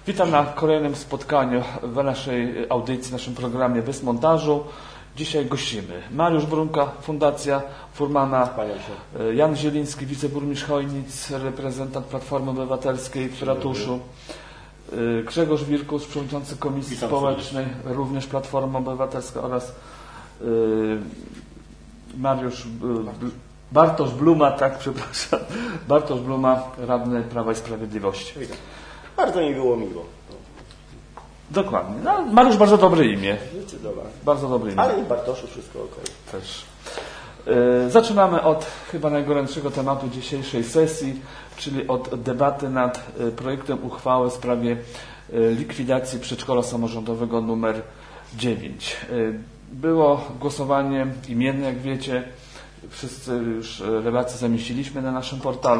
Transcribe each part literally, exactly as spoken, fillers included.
Witam na kolejnym spotkaniu w naszej audycji, w naszym programie Bez Montażu. Dzisiaj gościmy Mariusz Brunka, Fundacja Furmana, Jan Zieliński, wiceburmistrz Chojnic, reprezentant Platformy Obywatelskiej w Ratuszu, Grzegorz Wirkus, przewodniczący Komisji Witam Społecznej, serdecznie. Również Platforma Obywatelska oraz Mariusz Bartosz Bluma, tak, przepraszam, Bartosz Bluma, radny Prawa i Sprawiedliwości. Witam. Bardzo mi było miło. Dokładnie. No, Mariusz bardzo dobre imię. Zdecydowanie. Bardzo dobre imię. Ale i Bartoszu wszystko ok. Też. Yy, zaczynamy od chyba najgorętszego tematu dzisiejszej sesji, czyli od debaty nad y, projektem uchwały w sprawie y, likwidacji przedszkola samorządowego numer dziewięć. Y, było głosowanie imienne, jak wiecie. Wszyscy już relacje zamieściliśmy na naszym portalu.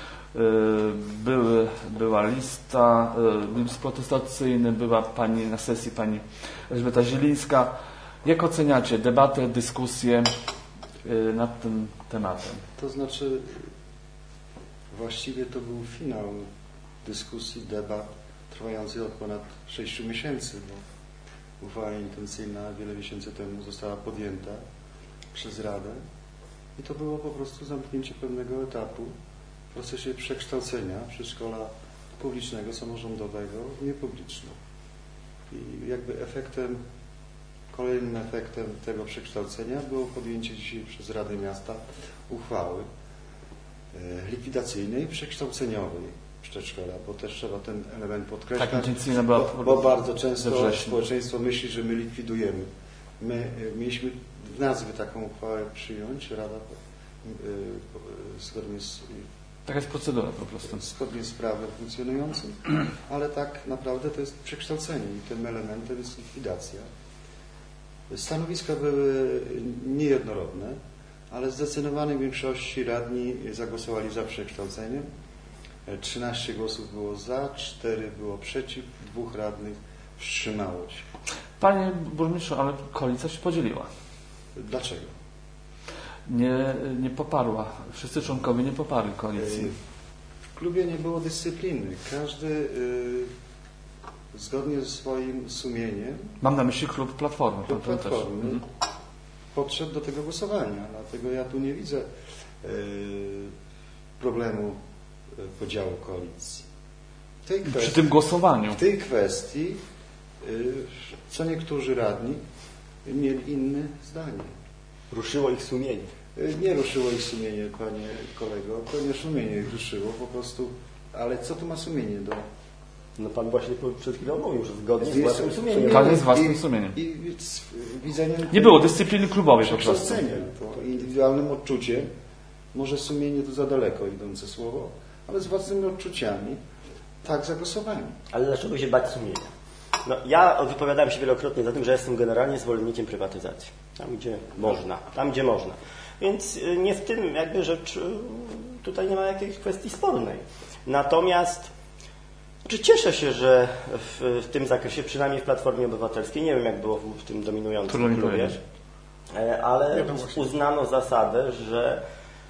Były, była lista, list protestacyjny, była pani na sesji pani Elżbieta Zielińska. Jak oceniacie debatę, dyskusję nad tym tematem? To znaczy, właściwie to był finał dyskusji, debat trwający od ponad sześciu miesięcy, bo uchwała intencyjna wiele miesięcy temu została podjęta przez Radę i to było po prostu zamknięcie pewnego etapu w procesie przekształcenia przedszkola publicznego, samorządowego w niepubliczne. I jakby efektem, kolejnym efektem tego przekształcenia było podjęcie dzisiaj przez Radę Miasta uchwały e, likwidacyjnej, przekształceniowej przedszkola, bo też trzeba ten element podkreślać, tak, była bo, bo bardzo często społeczeństwo myśli, że my likwidujemy. My e, mieliśmy w nazwie taką uchwałę przyjąć, Rada e, e, zgodnie z Taka jest procedura po prostu. Zgodnie z prawem funkcjonującym, ale tak naprawdę to jest przekształcenie i tym elementem jest likwidacja. Stanowiska były niejednorodne, ale w zdecydowanej większości radni zagłosowali za przekształceniem. trzynaście głosów było za, cztery było przeciw, dwóch radnych wstrzymało się. Panie burmistrzu, ale koalicja się podzieliła. Dlaczego? Nie, nie poparła. Wszyscy członkowie nie poparli koalicji. W klubie nie było dyscypliny. Każdy y, zgodnie ze swoim sumieniem. Mam na myśli klub Platformy. Klub Platformy mhm. podszedł do tego głosowania. Dlatego ja tu nie widzę y, problemu podziału koalicji. W tej kwestii, Przy tym głosowaniu. W tej kwestii y, co niektórzy radni mieli inne zdanie. Ruszyło ich sumienie. Nie ruszyło ich sumienie, panie kolego. To nie sumienie ich ruszyło, po prostu. Ale co tu ma sumienie do... No pan właśnie przed chwilą mówił, że zgodnie z własnym sumieniem. Tak, z własnym sumieniem. I, i z widzeniem... Nie było dyscypliny klubowej po prostu. To indywidualnym odczuciem, może sumienie to za daleko idące słowo, ale z własnymi odczuciami tak zagłosowałem. Ale dlaczego się bać sumienia? No, ja wypowiadałem się wielokrotnie za tym, że jestem generalnie zwolennikiem prywatyzacji. Tam, gdzie można. Tam, gdzie można. Więc nie w tym jakby rzecz, tutaj nie ma jakiejś kwestii spornej. Natomiast znaczy cieszę się, że w, w tym zakresie, przynajmniej w Platformie Obywatelskiej, nie wiem jak było w, w tym dominującym klubie, ale uznano zasadę, że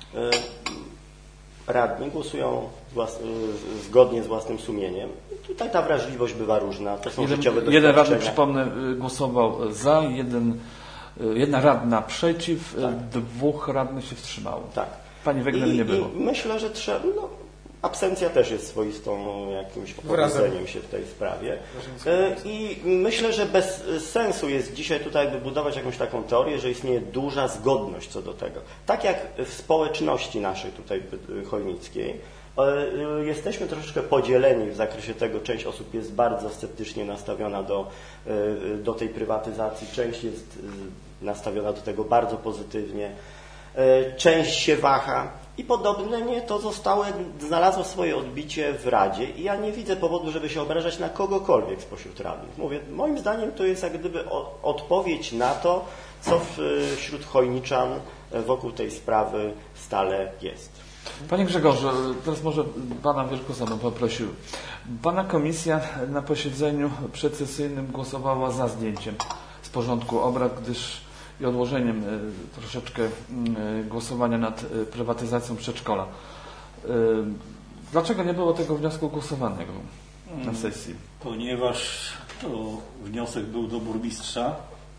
radni głosują włas, zgodnie z własnym sumieniem. Tutaj ta wrażliwość bywa różna. To są jeden, życiowe doświadczenia. Jeden radny, przypomnę, głosował za, jeden, jedna radna przeciw, tak. Dwóch radnych się wstrzymało. Tak. Pani Wegner nie było. I myślę, że trzeba... No, absencja też jest swoistą jakimś opowiedzeniem się w tej sprawie. I myślę, że bez sensu jest dzisiaj tutaj wybudować jakąś taką teorię, że istnieje duża zgodność co do tego. Tak jak w społeczności naszej tutaj chojnickiej, jesteśmy troszeczkę podzieleni w zakresie tego. Część osób jest bardzo sceptycznie nastawiona do, do tej prywatyzacji, część jest nastawiona do tego bardzo pozytywnie, część się waha. I podobnie to zostało, znalazło swoje odbicie w Radzie i ja nie widzę powodu, żeby się obrażać na kogokolwiek spośród radnych. Mówię, moim zdaniem to jest jak gdyby odpowiedź na to, co wśród chojniczan wokół tej sprawy stale jest. Panie Grzegorzu, teraz może Pana Wirkusa bym poprosił. Pana komisja na posiedzeniu przedsesyjnym głosowała za zdjęciem z porządku obrad, gdyż i odłożeniem troszeczkę głosowania nad prywatyzacją przedszkola. Dlaczego nie było tego wniosku głosowanego? na sesji? Ponieważ to wniosek był do burmistrza,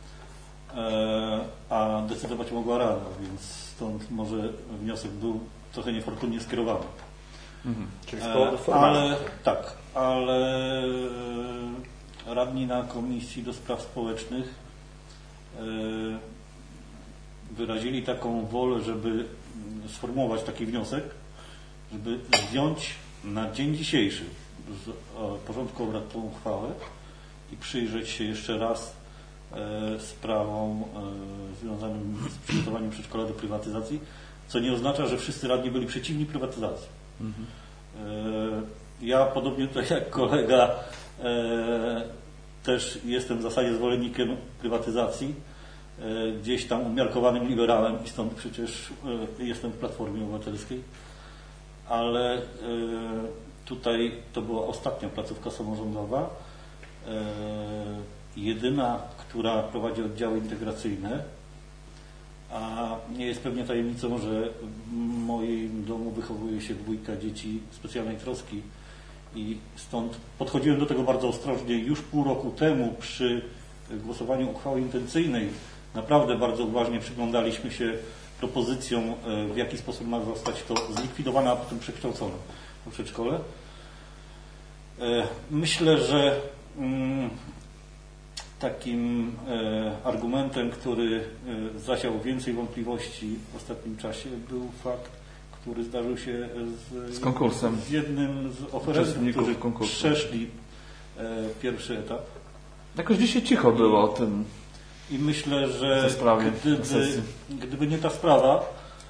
a decydować mogła rada, więc stąd może wniosek był trochę niefortunnie skierowany. Mhm. Czyli z powodu formalnych. Ale tak, ale radni na Komisji do Spraw Społecznych wyrazili taką wolę, żeby sformułować taki wniosek, żeby zdjąć na dzień dzisiejszy z porządku obrad tą uchwałę i przyjrzeć się jeszcze raz sprawom związanym z przygotowaniem przedszkola do prywatyzacji, co nie oznacza, że wszyscy radni byli przeciwni prywatyzacji. Mhm. Ja, podobnie tak jak kolega, też jestem w zasadzie zwolennikiem prywatyzacji, gdzieś tam umiarkowanym liberałem i stąd przecież jestem w Platformie Obywatelskiej, ale tutaj to była ostatnia placówka samorządowa, jedyna, która prowadzi oddziały integracyjne, a nie jest pewnie tajemnicą, że w moim domu wychowuje się dwójka dzieci specjalnej troski i stąd podchodziłem do tego bardzo ostrożnie. Już pół roku temu przy głosowaniu uchwały intencyjnej naprawdę bardzo uważnie przyglądaliśmy się propozycjom, w jaki sposób ma zostać to zlikwidowane, a potem przekształcone w przedszkole. Myślę, że takim argumentem, który zasiał więcej wątpliwości w ostatnim czasie, był fakt, który zdarzył się z, z konkursem. Z jednym z oferentów, którzy konkursu. przeszli pierwszy etap. Jakoś dzisiaj cicho było o tym. I myślę, że gdyby, gdyby nie ta sprawa,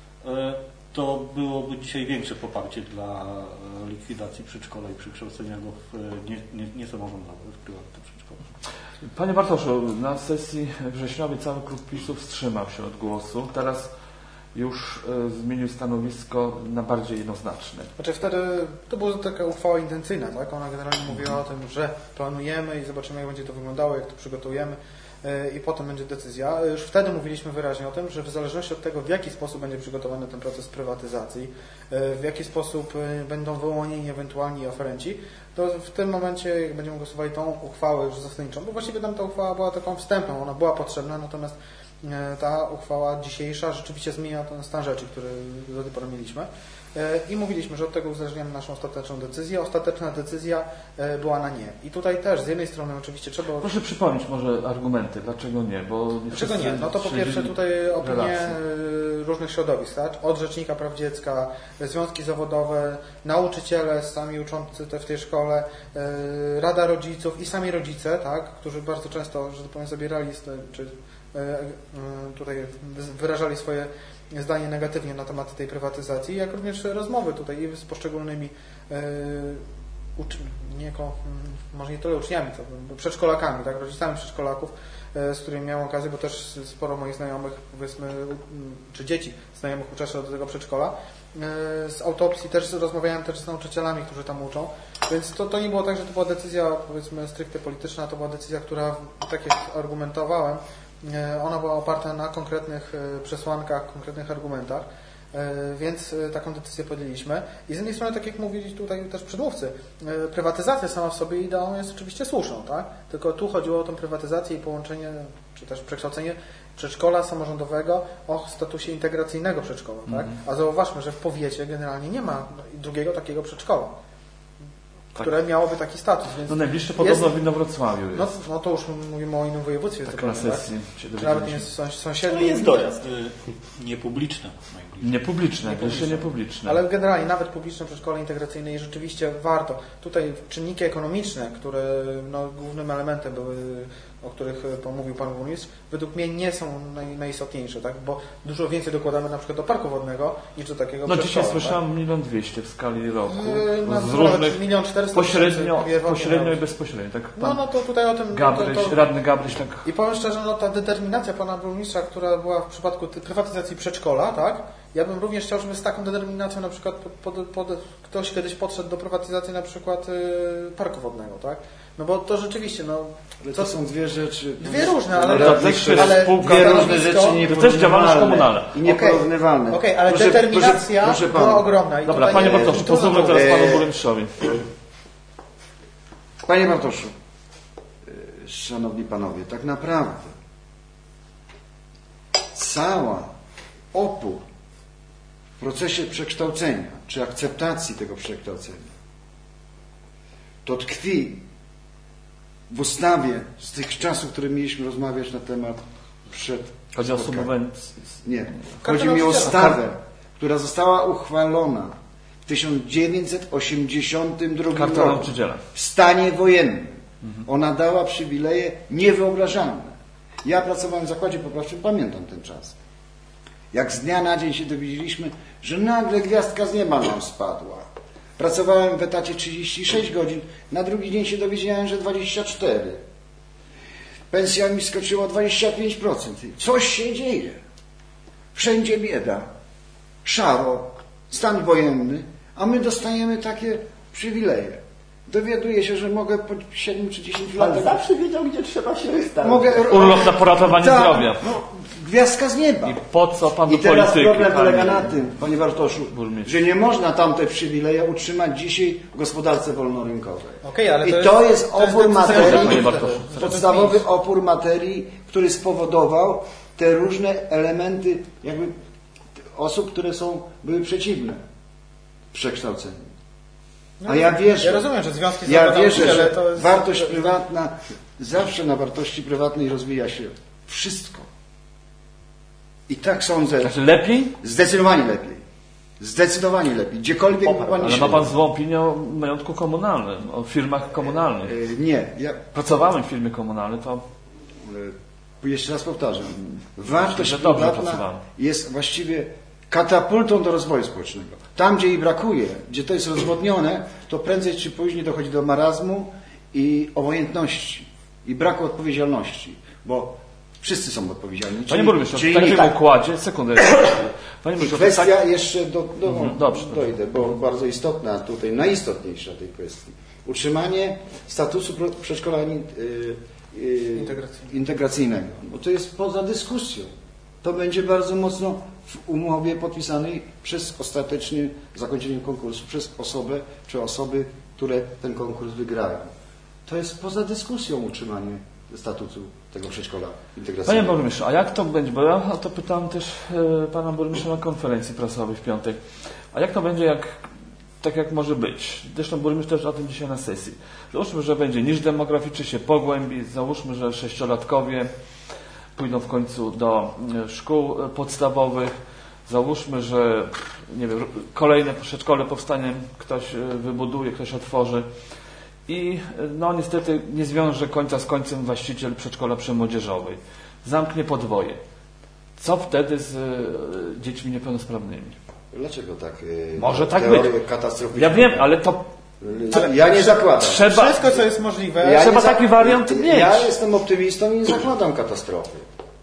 to byłoby dzisiaj większe poparcie dla likwidacji przedszkola i przekształcenia go w niesamorządowe, nie, nie w prywatne przedszkole. Panie Bartoszu, na sesji wrześniowej cały klub PiS-u wstrzymał się od głosu. Teraz już y, zmienił stanowisko na bardziej jednoznaczne. Znaczy wtedy to była taka uchwała intencyjna, tak? Ona generalnie mówiła o tym, że planujemy i zobaczymy, jak będzie to wyglądało, jak to przygotujemy y, i potem będzie decyzja. Już wtedy mówiliśmy wyraźnie o tym, że w zależności od tego, w jaki sposób będzie przygotowany ten proces prywatyzacji, y, w jaki sposób y, będą wyłonieni ewentualni oferenci, to w tym momencie, jak będziemy głosowali tą uchwałę już zasadniczą, bo właściwie tam ta uchwała była taką wstępną, ona była potrzebna, natomiast ta uchwała dzisiejsza rzeczywiście zmienia ten stan rzeczy, który do tej pory mieliśmy. I mówiliśmy, że od tego uzależniamy naszą ostateczną decyzję. Ostateczna decyzja była na nie. I tutaj też z jednej strony oczywiście trzeba... Proszę przypomnieć może argumenty, dlaczego nie, bo nie Dlaczego nie? No to po pierwsze tutaj opinie różnych środowisk, tak? Od Rzecznika Praw Dziecka, związki zawodowe, nauczyciele sami uczący w tej szkole, Rada Rodziców i sami rodzice, tak? Którzy bardzo często, że tak powiem, zabierali czy tutaj wyrażali swoje zdanie negatywnie na temat tej prywatyzacji, jak również rozmowy tutaj z poszczególnymi ucz... nie, może nie tyle uczniami, co przedszkolakami, tak, rodzicami przedszkolaków, z którymi miałem okazję, bo też sporo moich znajomych, powiedzmy, czy dzieci znajomych uczęszcza do tego przedszkola. Z autopsji też rozmawiałem też z nauczycielami, którzy tam uczą, więc to, to nie było tak, że to była decyzja, powiedzmy, stricte polityczna, to była decyzja, która, tak jak argumentowałem, ona była oparta na konkretnych przesłankach, konkretnych argumentach, więc taką decyzję podjęliśmy. I z jednej strony, tak jak mówili tutaj też przedmówcy, prywatyzacja sama w sobie ideą jest oczywiście słuszną, tak? Tylko tu chodziło o tę prywatyzację i połączenie, czy też przekształcenie przedszkola samorządowego o statusie integracyjnego przedszkola, tak? A zauważmy, że w powiecie generalnie nie ma drugiego takiego przedszkola, które tak miałoby taki status. Więc no najbliższe podobno w Inowrocławiu jest. No, no to już mówimy o innym województwie. Tak na sesji. Tak? Nawet nie jest sąsiedni. To jest dojazd. Niepubliczne. Niepubliczne, jeszcze niepubliczne. Ale generalnie nawet publiczne przedszkole integracyjne i rzeczywiście warto. Tutaj czynniki ekonomiczne, które no, głównym elementem były, o których pomówił Pan Burmistrz, według mnie nie są naj, najistotniejsze, tak? Bo dużo więcej dokładamy na przykład do parku wodnego niż do takiego no przedszkola. No dzisiaj słyszałem milion dwieście w skali roku. No, z różnych milion czterysta pośrednio, pośrednio i bezpośrednio. Tak no, no to tutaj o tym... Gabryś, to, to, radny Gabryś tak... I powiem szczerze, no ta determinacja Pana Burmistrza, która była w przypadku prywatyzacji przedszkola, tak? Ja bym również chciał, żeby z taką determinacją na przykład pod, pod, pod, ktoś kiedyś podszedł do prywatyzacji na przykład y, parku wodnego, tak? No bo to rzeczywiście, no... Ale to są dwie rzeczy... Dwie różne, ale... ale, ale dwie różne rzeczy to też działalność komunalna. I nieporównywalne. Okej, okay, ale proszę, determinacja proszę, proszę była ogromna. I dobra, Panie Bartoszu, pozwólmy teraz Panu Burmistrzowi. Panie Bartoszu, szanowni panowie, tak naprawdę cała opór w procesie przekształcenia, czy akceptacji tego przekształcenia, to tkwi w ustawie z tych czasów, które mieliśmy rozmawiać na temat przed... Chodzi o subwencję. Nie. Chodzi mi o ustawę, która została uchwalona w tysiąc dziewięćset osiemdziesiątym drugim roku w stanie wojennym. Mhm. Ona dała przywileje niewyobrażalne. Ja pracowałem w zakładzie poprawczym, pamiętam ten czas. Jak z dnia na dzień się dowiedzieliśmy, że nagle gwiazdka z nieba nam spadła. Pracowałem w etacie trzydzieści sześć godzin, na drugi dzień się dowiedziałem, że dwadzieścia cztery. Pensja mi skoczyła dwadzieścia pięć procent. Coś się dzieje. Wszędzie bieda, szaro, stan wojenny, a my dostajemy takie przywileje. Dowiaduję się, że mogę po siedmiu czy dziesięciu latach... Pan zawsze wiedział, gdzie trzeba się ustawić. Mogę... Urlop na poratowanie Ta, zdrowia. No, gwiazdka z nieba. I po co pan do I teraz polityki? problem polega panie... na tym, panie Bartoszu, Burmistrz. że nie można tamte przywileje utrzymać dzisiaj w gospodarce wolnorynkowej. Okay, ale I to to jest, jest to jest opór materii, Bartoszu. podstawowy opór materii, który spowodował te różne elementy jakby osób, które są, były przeciwne przekształceniu. A ja wierzę, ja rozumiem, że związki ja zawodowe, wierzę, że to jest... wartość prywatna, zawsze na wartości prywatnej rozwija się wszystko. I tak sądzę. Znaczy lepiej? Zdecydowanie lepiej. Zdecydowanie lepiej. Gdziekolwiek by pan nie Ale ma pan złą opinię o majątku komunalnym, o firmach komunalnych. Yy, nie. Ja... Pracowałem w firmie komunalnej, to... Yy, jeszcze raz powtarzam. Wartość że dobrze prywatna pracowałem. jest właściwie katapultą do rozwoju społecznego. Tam, gdzie jej brakuje, gdzie to jest rozwodnione, to prędzej czy później dochodzi do marazmu i obojętności i braku odpowiedzialności, bo wszyscy są odpowiedzialni. Panie burmistrzu, czyli w takim tak. układzie, sekundę. Panie burmistrzu, Kwestia tak... jeszcze do, do, Mhm, dobrze, dojdę, bo bardzo istotna tutaj, najistotniejsza tej kwestii. Utrzymanie statusu przedszkola yy, yy, Integracyjnego. integracyjnego. Bo to jest poza dyskusją. To będzie bardzo mocno w umowie podpisanej przez ostatecznie zakończenie konkursu, przez osobę czy osoby, które ten konkurs wygrają. To jest poza dyskusją utrzymanie statusu tego przedszkola integracyjnego. Panie burmistrzu, a jak to będzie? Bo ja o to pytałem też e, pana burmistrza na konferencji prasowej w piątek. A jak to będzie, jak tak jak może być? Zresztą burmistrz też o tym dzisiaj na sesji. Załóżmy, że będzie niż demograficzny się pogłębi, załóżmy, że sześciolatkowie pójdą w końcu do szkół podstawowych. Załóżmy, że nie wiem, kolejne przedszkole powstanie, ktoś wybuduje, ktoś otworzy. I no niestety nie zwiąże końca z końcem właściciel przedszkola przemłodzieżowej. Zamknie podwoje. Co wtedy z y, dziećmi niepełnosprawnymi? Dlaczego tak? Yy, Może tak być. Ja wiem, ale to... Ale ja nie zakładam. Trzeba, Wszystko, co jest możliwe. Ja trzeba nie taki zak- wariant ja, mieć. Ja jestem optymistą i nie zakładam katastrofy.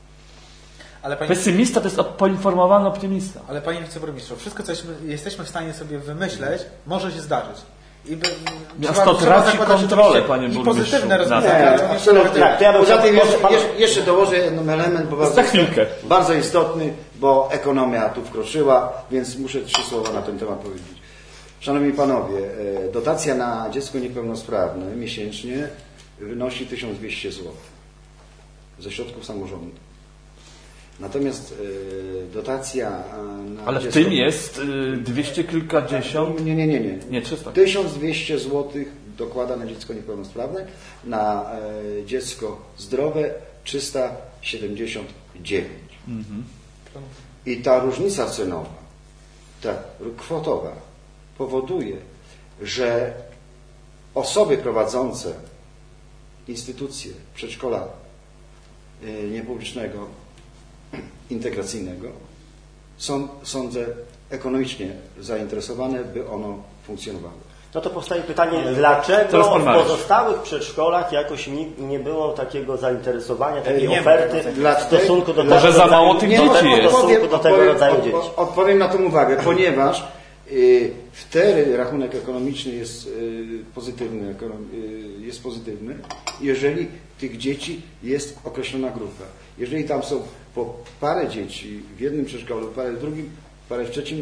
Ale panie, Pesymista to jest poinformowany optymista. ale panie wiceburmistrzu, wszystko, co jesteśmy, jesteśmy w stanie sobie wymyśleć, może się zdarzyć. I by, Miasto traci kontrolę, panie i burmistrzu. pozytywne Na- rozwiązania. Nie, absolutnie. Tak, to ja bym Poza tym chciał- jeszcze, pan- jeszcze, jeszcze dołożę jeden element, bo bardzo, Za chwilkę. bardzo istotny, bo ekonomia tu wkroczyła, więc muszę trzy słowa na ten temat powiedzieć. Szanowni panowie, e, dotacja na dziecko niepełnosprawne miesięcznie wynosi tysiąc dwieście złotych ze środków samorządu. Natomiast e, dotacja na Ale w dziecko... tym jest y, dwieście kilkadziesiąt... Nie, nie, nie, nie. Nie, trzysta. tysiąc dwieście złotych dokłada na dziecko niepełnosprawne, na e, dziecko zdrowe trzysta siedemdziesiąt dziewięć. Mhm. I ta różnica cenowa, ta kwotowa powoduje, że osoby prowadzące instytucje przedszkola e, niepublicznego, integracyjnego są, sądzę, ekonomicznie zainteresowane, by ono funkcjonowało. No to powstaje pytanie, dlaczego pan w Mariusz. pozostałych przedszkolach jakoś nie, nie było takiego zainteresowania, takiej Nie oferty ma. w stosunku do Może tego za rodzaju- mało tych nie, dzieci w jest. stosunku do tego rodzaju od, dzieci. od, odpowiem na tą uwagę, ponieważ y, wtedy rachunek ekonomiczny jest y, pozytywny, ekonom, y, jest pozytywny, jeżeli tych dzieci jest określona grupa. Jeżeli tam są po parę dzieci w jednym przedszkolu, parę w drugim, parę w trzecim,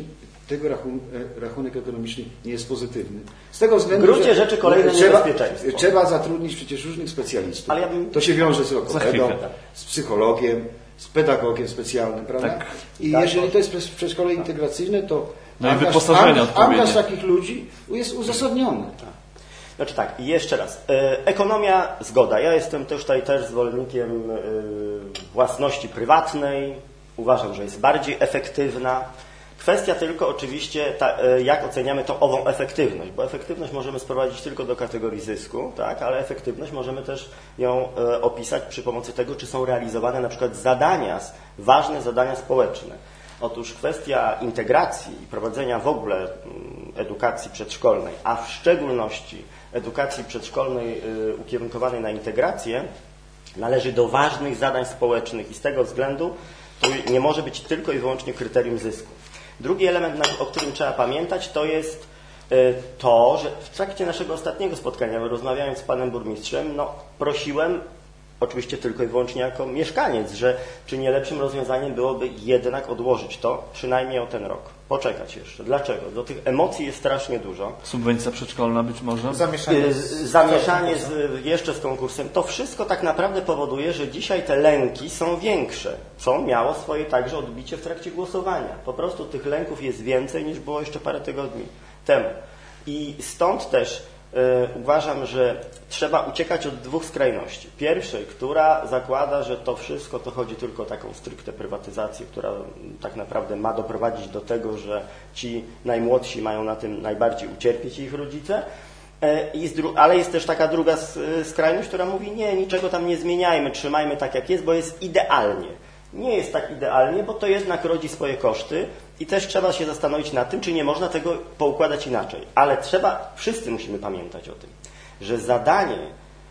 tego rachun rachunek ekonomiczny nie jest pozytywny. Z tego względu, w gruncie że rzeczy kolejne trzeba, niebezpieczeństwo. Trzeba zatrudnić przecież różnych specjalistów. Ale ja bym... To się wiąże z logopedą, z psychologiem, z pedagogiem specjalnym, prawda? Tak. I tak, jeżeli to... to jest przedszkole integracyjne, to no angaż, i wyposażenie angaż, angaż takich ludzi jest uzasadniony. Tak. Znaczy tak, i jeszcze raz. Ekonomia, zgoda. Ja jestem też tutaj też zwolennikiem własności prywatnej. Uważam, że jest bardziej efektywna. Kwestia tylko oczywiście, ta, jak oceniamy tą ową efektywność, bo efektywność możemy sprowadzić tylko do kategorii zysku, tak, ale efektywność możemy też ją e, opisać przy pomocy tego, czy są realizowane na przykład zadania, ważne zadania społeczne. Otóż kwestia integracji i prowadzenia w ogóle m, edukacji przedszkolnej, a w szczególności edukacji przedszkolnej y, ukierunkowanej na integrację, należy do ważnych zadań społecznych i z tego względu to nie może być tylko i wyłącznie kryterium zysku. Drugi element, o którym trzeba pamiętać, to jest to, że w trakcie naszego ostatniego spotkania, rozmawiając z panem burmistrzem, no, prosiłem, oczywiście tylko i wyłącznie jako mieszkaniec, że czy nie lepszym rozwiązaniem byłoby jednak odłożyć to przynajmniej o ten rok. Poczekać jeszcze. Dlaczego? Do tych emocji jest strasznie dużo. Subwencja przedszkolna być może? Zamieszanie z, Zamieszanie z, jeszcze z konkursem. To wszystko tak naprawdę powoduje, że dzisiaj te lęki są większe, co miało swoje także odbicie w trakcie głosowania. Po prostu tych lęków jest więcej niż było jeszcze parę tygodni temu. I stąd też y, uważam, że trzeba uciekać od dwóch skrajności. Pierwszej, która zakłada, że to wszystko to chodzi tylko o taką stricte prywatyzację, która tak naprawdę ma doprowadzić do tego, że ci najmłodsi mają na tym najbardziej ucierpieć, ich rodzice. Ale jest też taka druga skrajność, która mówi, nie, niczego tam nie zmieniajmy, trzymajmy tak jak jest, bo jest idealnie. Nie jest tak idealnie, bo to jednak rodzi swoje koszty i też trzeba się zastanowić nad tym, czy nie można tego poukładać inaczej. Ale trzeba, wszyscy musimy pamiętać o tym, że zadanie,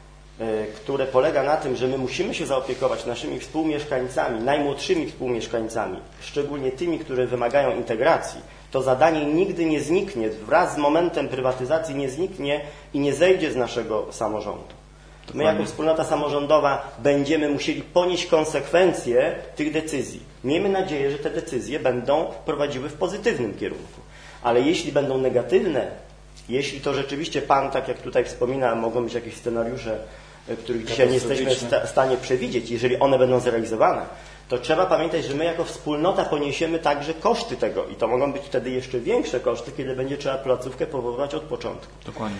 które polega na tym, że my musimy się zaopiekować naszymi współmieszkańcami, najmłodszymi współmieszkańcami, szczególnie tymi, które wymagają integracji, to zadanie nigdy nie zniknie, wraz z momentem prywatyzacji nie zniknie i nie zejdzie z naszego samorządu. My jako wspólnota samorządowa będziemy musieli ponieść konsekwencje tych decyzji. Miejmy nadzieję, że te decyzje będą prowadziły w pozytywnym kierunku. Ale jeśli będą negatywne, jeśli to rzeczywiście Pan, tak jak tutaj wspomina, mogą być jakieś scenariusze, których dzisiaj nie jesteśmy w stanie przewidzieć, jeżeli one będą zrealizowane, to trzeba pamiętać, że my jako wspólnota poniesiemy także koszty tego i to mogą być wtedy jeszcze większe koszty, kiedy będzie trzeba placówkę powoływać od początku. Dokładnie.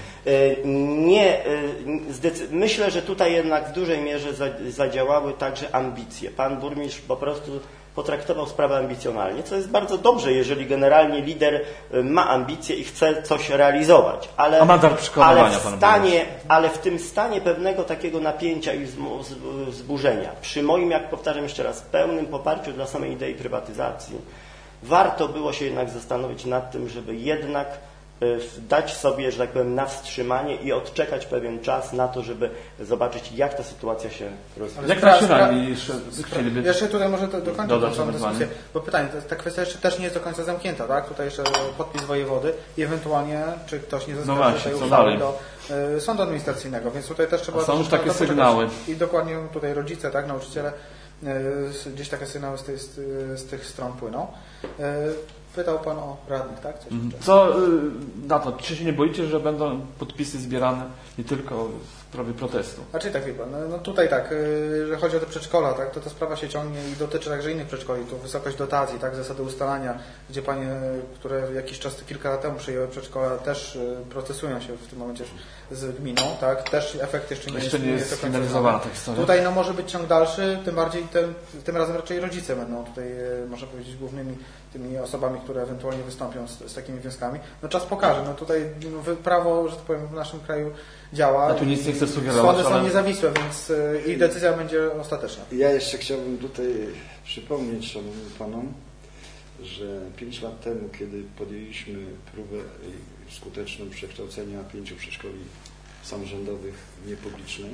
Nie, myślę, że tutaj jednak w dużej mierze zadziałały także ambicje. Pan burmistrz po prostu potraktował sprawę ambicjonalnie, co jest bardzo dobrze, jeżeli generalnie lider ma ambicje i chce coś realizować. Ale, A mandar przekonania, ale, w stanie, ale w tym stanie pewnego takiego napięcia i wzburzenia, przy moim, jak powtarzam jeszcze raz, pełnym poparciu dla samej idei prywatyzacji, warto było się jednak zastanowić nad tym, żeby jednak dać sobie, że tak powiem, na wstrzymanie i odczekać pewien czas na to, żeby zobaczyć, jak ta sytuacja się rozwija. Jak nasi jeszcze chcieliby... Jeszcze tutaj może to dokończyć tą dyskusję, bo pytanie, ta kwestia jeszcze też nie jest do końca zamknięta, tak? Tutaj jeszcze podpis wojewody i ewentualnie, czy ktoś nie zaskarży no właśnie, tej uchwały do y, sądu administracyjnego, więc tutaj też trzeba... A są już takie sygnały. I dokładnie tutaj rodzice, tak, nauczyciele, y, gdzieś takie sygnały z, tej, z, z tych stron płyną. Y, Pytał Pan o radnych, tak? Coś Co na to? Czy się nie boicie, że będą podpisy zbierane nie tylko w sprawie protestu? Znaczy tak, wie Pan, no tutaj tak, że chodzi o te przedszkola, tak, to ta sprawa się ciągnie i dotyczy także innych przedszkoli, tu wysokość dotacji, tak, zasady ustalania, gdzie Panie, które jakiś czas, kilka lat temu przyjęły przedszkola, też procesują się w tym momencie z gminą, tak, też efekt jeszcze nie jeszcze jest, nie jest sfinalizowana ta historia. Tutaj no może być ciąg dalszy, tym bardziej tym, tym razem raczej rodzice będą tutaj, można powiedzieć, głównymi tymi osobami, które ewentualnie wystąpią z, z takimi wnioskami. No czas pokaże, no tutaj no, prawo, że tak powiem, w naszym kraju działa. A tu nic nie chcę sugerować. Sądy są niezawisłe, więc y, ich decyzja będzie ostateczna. Ja jeszcze chciałbym tutaj przypomnieć szanownym panom, że pięć lat temu, kiedy podjęliśmy próbę skuteczną przekształcenia pięciu przedszkoli samorządowych w niepubliczne,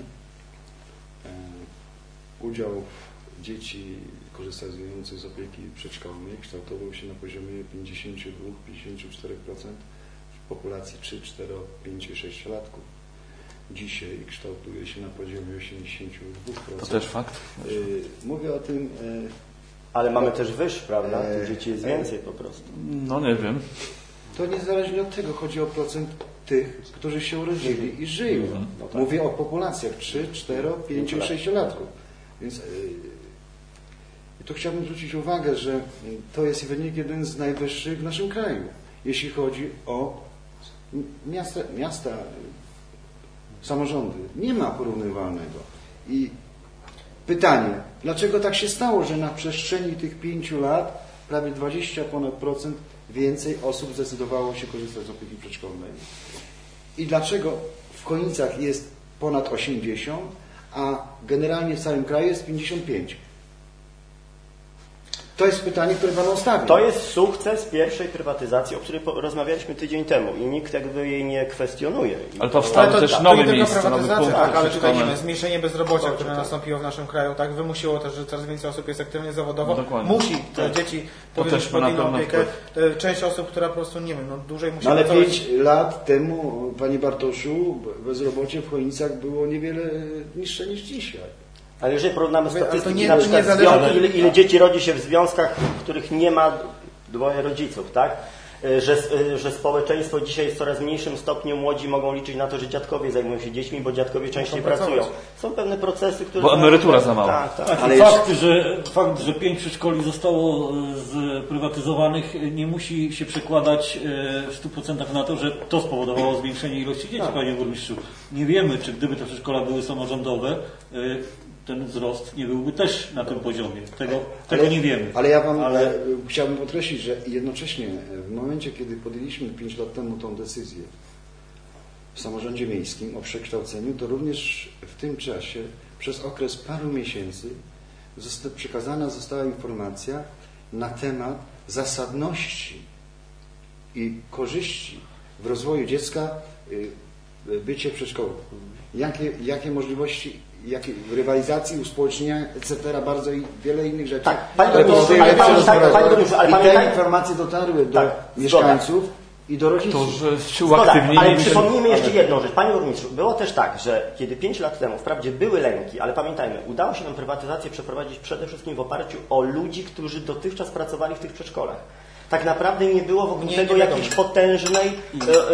e, udział dzieci korzystających z opieki przedszkolnej kształtował się na poziomie pięćdziesiąt dwa do pięćdziesięciu czterech procent w populacji trzy, cztery, pięć, sześciolatków. Dzisiaj kształtuje się na poziomie osiemdziesiąt dwa procent. To też fakt. Mówię o tym Ale mamy też wyż, prawda? Tych dzieci jest więcej po prostu. No nie wiem. To niezależnie od tego chodzi o procent tych, którzy się urodzili i żyją. No tak. Mówię o populacjach trzy, cztery, pięć i sześciolatków. Więc yy, tu chciałbym zwrócić uwagę, że to jest wynik jeden z najwyższych w naszym kraju, jeśli chodzi o miasta, miasta samorządy. Nie ma porównywalnego. I pytanie, dlaczego tak się stało, że na przestrzeni tych pięciu lat prawie dwadzieścia ponad procent więcej osób zdecydowało się korzystać z opieki przedszkolnej? I dlaczego w Chojnicach jest ponad osiemdziesiąt, a generalnie w całym kraju jest pięćdziesiąt pięć? To jest pytanie, które Panu stawiam. To jest sukces pierwszej prywatyzacji, o której rozmawialiśmy tydzień temu i nikt jakby jej nie kwestionuje. Ale powstały to, też to, nowe to miejsca, nowe punkty. Tak, ale tutaj nie szkolne. wiem, zmniejszenie bezrobocia, Dobrze, które tak. nastąpiło w naszym kraju, tak, wymusiło też, że coraz więcej osób jest aktywnie zawodowo. Dokładnie. Musi te Tak. dzieci To powierzyć też ma pod na inną pewno opiekę. wpływ. Część osób, która po prostu, nie wiem, no dłużej musi No ale pracować. pięć lat temu, Panie Bartoszu, bezrobocie w Chojnicach było niewiele niższe niż dzisiaj. Ale jeżeli porównamy Ale to statystyki, nie- na to przykład nie zależy związki, od- ile, ile dzieci rodzi się w związkach, w których nie ma dwoje rodziców, tak? Że, że społeczeństwo dzisiaj w coraz mniejszym stopniu młodzi mogą liczyć na to, że dziadkowie zajmują się dziećmi, bo dziadkowie częściej Muszą pracują. pracować. Są pewne procesy, które... Bo emerytura za mała. Tak, tak. Tak, Ale fakt, że, fakt, że pięć przedszkoli zostało sprywatyzowanych, nie musi się przekładać w stu procentach na to, że to spowodowało zwiększenie ilości dzieci, Panie Burmistrzu. Nie wiemy, czy gdyby te przedszkola były samorządowe, ten wzrost nie byłby też na tym poziomie. Tego, tego ale, nie wiemy. Ale ja Wam Ale... ale... chciałbym podkreślić, że jednocześnie w momencie, kiedy podjęliśmy pięć lat temu tą decyzję w samorządzie miejskim o przekształceniu, to również w tym czasie przez okres paru miesięcy zosta- przekazana została informacja na temat zasadności i korzyści w rozwoju dziecka y, bycie w przedszkolu. Jakie, jakie możliwości, jakie rywalizacji, uspołecznienia, et cetera. Bardzo i wiele innych rzeczy. Tak, Panie Ale Burmistrzu, to ale jest Panie- rozmowa. tak, Panie Burmistrzu, ale I te pamiętaj- informacje dotarły do Tak, mieszkańców i do rodziców. To, że się Zgoda, uaktywnili. ale przypomnijmy jeszcze jedną rzecz. Panie Burmistrzu, było też tak, że kiedy pięć lat temu wprawdzie były lęki, ale pamiętajmy, udało się nam prywatyzację przeprowadzić przede wszystkim w oparciu o ludzi, którzy dotychczas pracowali w tych przedszkolach. Tak naprawdę nie było wokół Nie, tego nie jakiejś wiadomo. potężnej e, e,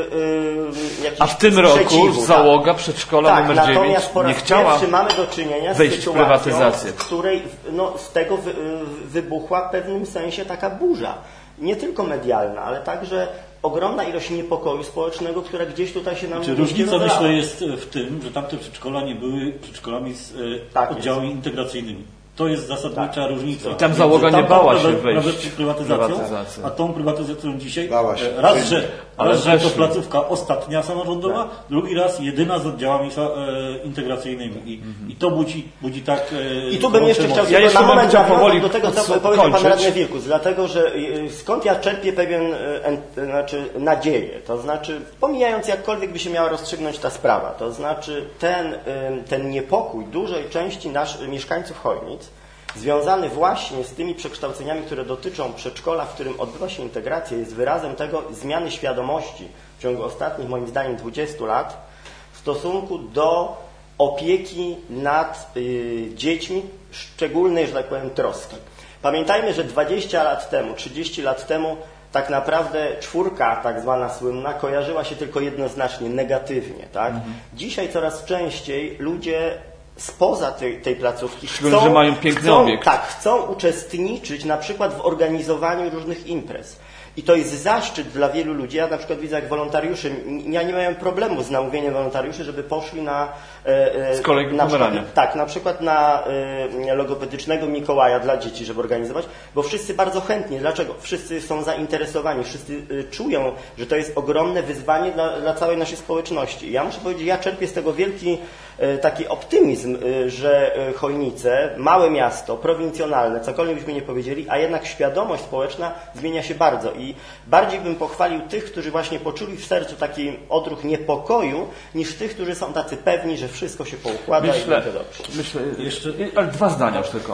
e, jakiejś A w tym roku sprzeciwu, załoga przedszkola tak, numer natomiast dziewięć po raz nie chciała pierwszy mamy do czynienia z wejść w sytuacją, prywatyzację. w której no, z tego wy, wybuchła w pewnym sensie taka burza. Nie tylko medialna, ale także ogromna ilość niepokoju społecznego, która gdzieś tutaj się nam Czy różnica, myślę, jest w tym, że tamte przedszkola nie były przedszkolami z e, Tak oddziałami integracyjnymi. To jest zasadnicza Tak. różnica. I tam załoga nie Tamtą bała się prawe- wejść prawe- w prywatyzacją, prywatyzację. a tą prywatyzacją dzisiaj Bała się. e, raz, że, Ale raz, że to weszli. placówka ostatnia samorządowa, drugi raz jedyna z oddziałami e, integracyjnymi. I, i to budzi, budzi tak... E, I tu bym jeszcze chciał Ja ja jeszcze na bym moment chciał nawiązać powoli do tego, co podsu- powiedział Pan kończyć. Radny Wilkus, dlatego, że y, skąd ja czerpię pewien y, en, znaczy, nadzieję, to znaczy, pomijając jakkolwiek by się miała rozstrzygnąć ta sprawa, to znaczy ten, y, ten niepokój dużej części nasz, mieszkańców Chojnic, związany właśnie z tymi przekształceniami, które dotyczą przedszkola, w którym odbywa się integracja, jest wyrazem tego zmiany świadomości w ciągu ostatnich, moim zdaniem, dwudziestu lat w stosunku do opieki nad y, dziećmi, szczególnej, że tak powiem, troski. Pamiętajmy, że dwadzieścia lat temu, trzydzieści lat temu tak naprawdę czwórka, tak zwana słynna, kojarzyła się tylko jednoznacznie negatywnie. Tak? Mhm. Dzisiaj coraz częściej ludzie spoza tej, tej placówki Szczególnie, chcą, że mają piękny chcą, obiekt. tak, chcą uczestniczyć na przykład w organizowaniu różnych imprez. I to jest zaszczyt dla wielu ludzi. Ja na przykład widzę, jak wolontariusze, ja nie miałem problemu z namówieniem wolontariuszy, żeby poszli na, e, z kolei na przykład, Pomerania. tak, na przykład na e, logopedycznego Mikołaja dla dzieci, żeby organizować, bo wszyscy bardzo chętnie. Dlaczego? Wszyscy są zainteresowani, wszyscy e, czują, że to jest ogromne wyzwanie dla, dla całej naszej społeczności. Ja muszę powiedzieć, ja czerpię z tego wielki e, taki optymizm, e, że e, Chojnice, małe miasto, prowincjonalne, cokolwiek byśmy nie powiedzieli, a jednak świadomość społeczna zmienia się bardzo. I bardziej bym pochwalił tych, którzy właśnie poczuli w sercu taki odruch niepokoju, niż tych, którzy są tacy pewni, że wszystko się poukłada Myślę, i będzie dobrze. myślę Jeszcze- ale dwa zdania już tylko.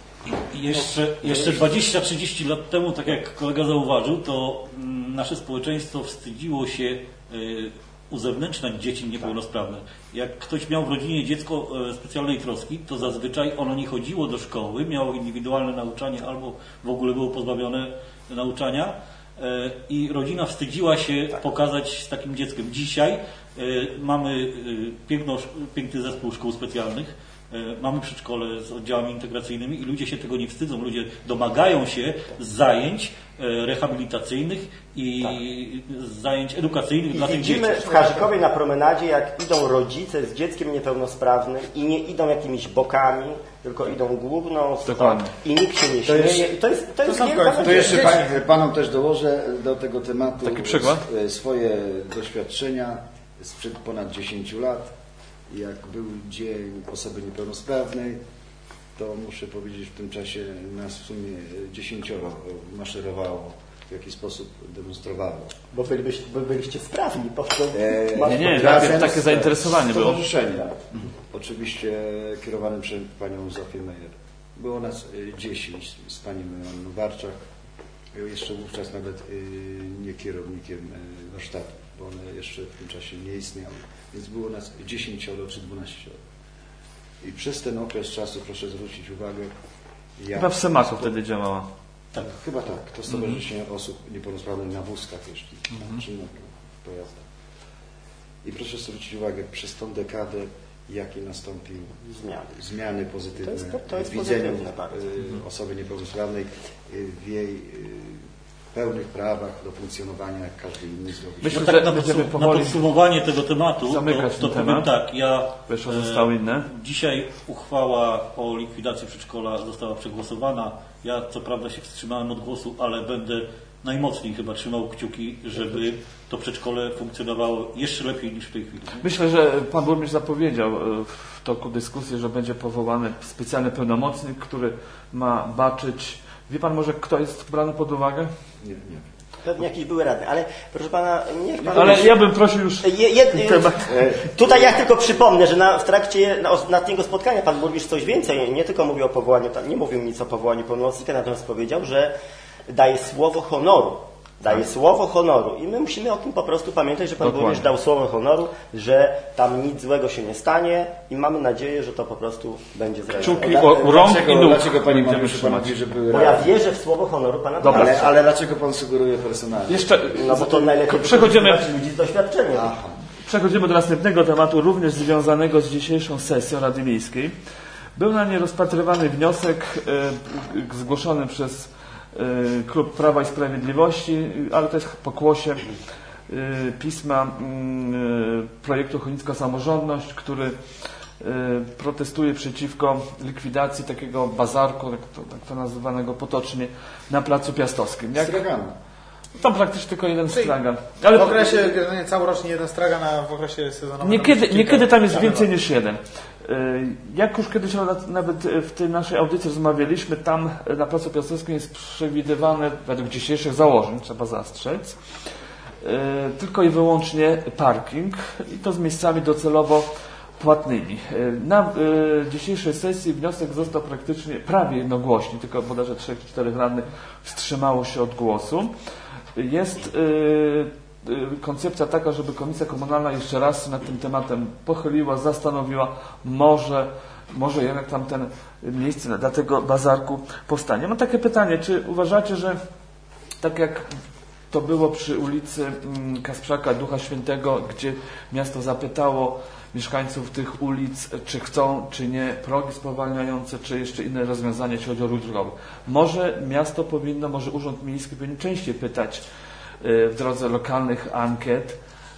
I jeszcze, jeszcze dwadzieścia trzydzieści lat temu, tak jak kolega zauważył, to mm, nasze społeczeństwo wstydziło się y, uzewnętrzniać dzieci niepełnosprawne. Jak ktoś miał w rodzinie dziecko specjalnej troski, to zazwyczaj ono nie chodziło do szkoły, miało indywidualne nauczanie albo w ogóle było pozbawione nauczania i rodzina wstydziła się tak. pokazać z takim dzieckiem. Dzisiaj mamy piękno, piękny zespół szkół specjalnych, mamy przedszkole z oddziałami integracyjnymi i ludzie się tego nie wstydzą. Ludzie domagają się zajęć rehabilitacyjnych i tak. zajęć edukacyjnych I dla tych dzieci. Widzimy w Harzykowie na promenadzie, jak idą rodzice z dzieckiem niepełnosprawnym i nie idą jakimiś bokami, tylko idą główną stronę i nikt się nie śmieje. I to jest, to jest to wielka To jeszcze pan, panom też dołożę do tego tematu Taki przykład? swoje doświadczenia sprzed ponad dziesięciu lat. Jak był Dzień Osoby Niepełnosprawnej, to muszę powiedzieć, w tym czasie nas w sumie dziesięcioro maszerowało, w jakiś sposób demonstrowało. Bo bylibyście, by byliście sprawni. Po prostu e, nie, nie, takie, takie zainteresowanie było. Stowarzyszenia, oczywiście kierowane przez panią Zofię Meyer. Było nas dziesięć z panią Joanną Warczak, jeszcze wówczas nawet nie kierownikiem warsztatu, bo one jeszcze w tym czasie nie istniały. Więc było nas dziesięcioro czy dwunaścioro. I przez ten okres czasu, proszę zwrócić uwagę, jak... Chyba w Semaku wtedy działała. Tak, chyba tak. To Stowarzyszenie mm. Osób Niepełnosprawnych na wózkach jeszcze, mm. czy na pojazdach. I proszę zwrócić uwagę, przez tą dekadę, jakie nastąpiły zmiany, zmiany pozytywne to jest, to jest w widzeniu pozytywne, osoby niepełnosprawnej w jej pełnych prawach do funkcjonowania jak każdy inny zrobić. Myślę, no tak, że na, podsum na podsumowanie tego tematu, zamykać to, to powiem temat. tak, ja Wyszło, zostały inne. Dzisiaj uchwała o likwidacji przedszkola została przegłosowana. Ja co prawda się wstrzymałem od głosu, ale będę najmocniej chyba trzymał kciuki, żeby to przedszkole funkcjonowało jeszcze lepiej niż w tej chwili. Myślę, że pan burmistrz zapowiedział w toku dyskusji, że będzie powołany specjalny pełnomocnik, który ma baczyć. Wie pan może, kto jest brany pod uwagę? Nie, nie. Pewnie jakieś były rady, ale proszę pana, niech pan... Ale już... ja bym prosił już... Je, je, tutaj ja tylko przypomnę, że na, w trakcie na, ostatniego spotkania pan burmistrz coś więcej, nie tylko mówił o powołaniu, nie mówił nic o powołaniu pełnomocnika, natomiast powiedział, że daje słowo honoru. Daje tak. słowo honoru i my musimy o tym po prostu pamiętać, że pan Dokładnie. burmistrz dał słowo honoru, że tam nic złego się nie stanie i mamy nadzieję, że to po prostu będzie zrealizowane. Kciuki u rąk i nóg. Dlaczego panie Mariuszu pan mówi, że były Bo ja wierzę w słowo honoru pana Dobra, ale, ale dlaczego pan sugeruje personalnie? Jeszcze, no bo to najlepiej przechodzimy, ludzi z doświadczeniem. Aha. Przechodzimy do następnego tematu, również związanego z dzisiejszą sesją Rady Miejskiej. Był na nie rozpatrywany wniosek e, zgłoszony przez e, Klub Prawa i Sprawiedliwości, ale to jest pokłosie e, pisma e, projektu Chojnicka Samorządność, który e, protestuje przeciwko likwidacji takiego bazarku, tak to, tak to nazywanego potocznie, na Placu Piastowskim. Jak, tam praktycznie tylko jeden stragan. Ale w okresie nie, całorocznie jeden stragan, a w okresie sezonowym... Niekiedy, niekiedy tam jest więcej niż jeden. Jak już kiedyś nawet w tej naszej audycji rozmawialiśmy, tam na Placu Piastowskim jest przewidywany, według dzisiejszych założeń, trzeba zastrzec, tylko i wyłącznie parking i to z miejscami docelowo płatnymi. Na dzisiejszej sesji wniosek został praktycznie prawie jednogłośnie, tylko bodajże trzech, czterech radnych wstrzymało się od głosu. Jest koncepcja taka, żeby Komisja Komunalna jeszcze raz nad tym tematem pochyliła, zastanowiła, może, może jednak tam ten miejsce dla tego bazarku powstanie. Mam takie pytanie, czy uważacie, że tak jak to było przy ulicy Kasprzaka Ducha Świętego, gdzie miasto zapytało mieszkańców tych ulic, czy chcą, czy nie, progi spowalniające, czy jeszcze inne rozwiązania, jeśli chodzi o ruch drogowy. Może miasto powinno, może Urząd Miejski powinien częściej pytać w drodze lokalnych ankiet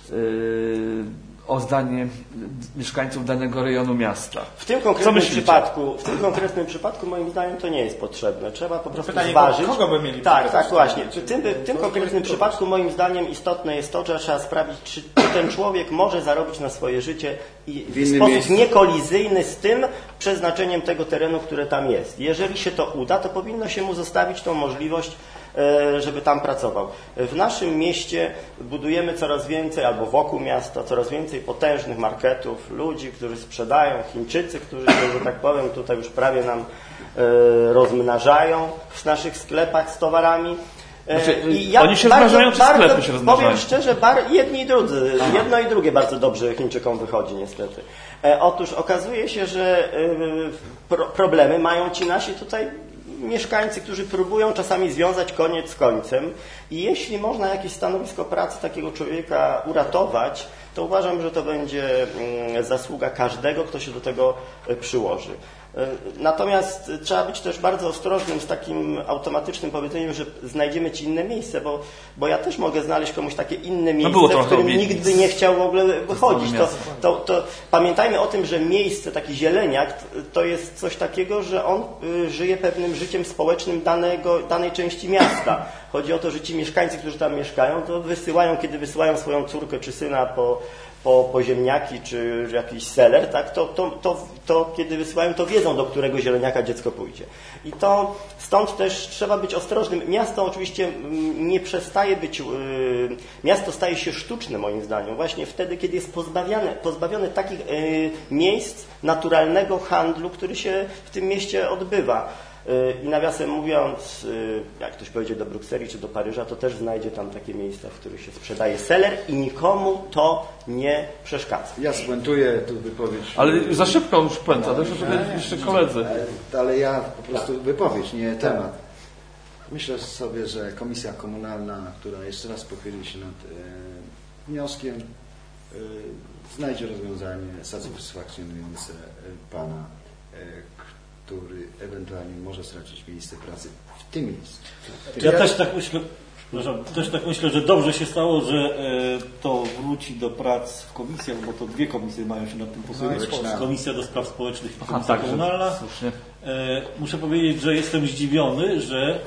o zdanie mieszkańców danego rejonu miasta. W tym konkretnym przypadku, w tym konkretnym przypadku moim zdaniem to nie jest potrzebne. Trzeba po prostu pytanie, zważyć. Kogo by mieli tak, tak, właśnie. W tym, w tym konkretnym przypadku moim zdaniem istotne jest to, że trzeba sprawdzić, czy, czy ten człowiek może zarobić na swoje życie i w, w sposób miejscu. niekolizyjny z tym przeznaczeniem tego terenu, które tam jest. Jeżeli się to uda, to powinno się mu zostawić tą możliwość, żeby tam pracował. W naszym mieście budujemy coraz więcej, albo wokół miasta, coraz więcej potężnych marketów, ludzi, którzy sprzedają, Chińczycy, którzy się, że tak powiem, tutaj już prawie nam rozmnażają w naszych sklepach z towarami Znaczy, I ja oni się rozmnażają, czy sklepy się rozmnażają? Powiem szczerze, bar, jedni i drudzy. Aha. Jedno i drugie bardzo dobrze Chińczykom wychodzi niestety. E, otóż okazuje się, że e, pro, problemy mają ci nasi tutaj mieszkańcy, którzy próbują czasami związać koniec z końcem i jeśli można jakieś stanowisko pracy takiego człowieka uratować, to uważam, że to będzie zasługa każdego, kto się do tego przyłoży. Natomiast trzeba być też bardzo ostrożnym z takim automatycznym powiedzeniem, że znajdziemy ci inne miejsce, bo, bo ja też mogę znaleźć komuś takie inne miejsce, no w którym nikt by nie chciał w ogóle wychodzić. To, to, to pamiętajmy o tym, że miejsce, taki zieleniak, to jest coś takiego, że on żyje pewnym życiem społecznym danego, danej części miasta. Chodzi o to, że ci mieszkańcy, którzy tam mieszkają, to wysyłają, kiedy wysyłają swoją córkę czy syna po Po, po ziemniaki czy jakiś seler, tak, to, to, to, to kiedy wysyłają, to wiedzą, do którego zieleniaka dziecko pójdzie. I to stąd też trzeba być ostrożnym. Miasto oczywiście nie przestaje być, yy, miasto staje się sztuczne moim zdaniem właśnie wtedy, kiedy jest pozbawione, pozbawione takich yy, miejsc naturalnego handlu, który się w tym mieście odbywa. I nawiasem mówiąc, jak ktoś pojedzie do Brukseli czy do Paryża, to też znajdzie tam takie miejsca, w których się sprzedaje seler i nikomu to nie przeszkadza. Ja spuentuję tu wypowiedź. Ale za szybko już puenta, to jeszcze, jeszcze koledzy. Ale, ale ja po prostu wypowiedź, nie temat. Myślę sobie, że Komisja Komunalna, która jeszcze raz pochyli się nad e, wnioskiem, e, znajdzie rozwiązanie satysfakcjonujące Pana, e, który ewentualnie może stracić miejsce pracy w tym miejscu. Ja też tak myślę, też tak myślę, że dobrze się stało, że to wróci do prac w komisjach, bo to dwie komisje mają się nad tym pochylić. No, Komisja do Spraw Społecznych i Komisja Aha, tak, Komunalna. Muszę powiedzieć, że jestem zdziwiony, że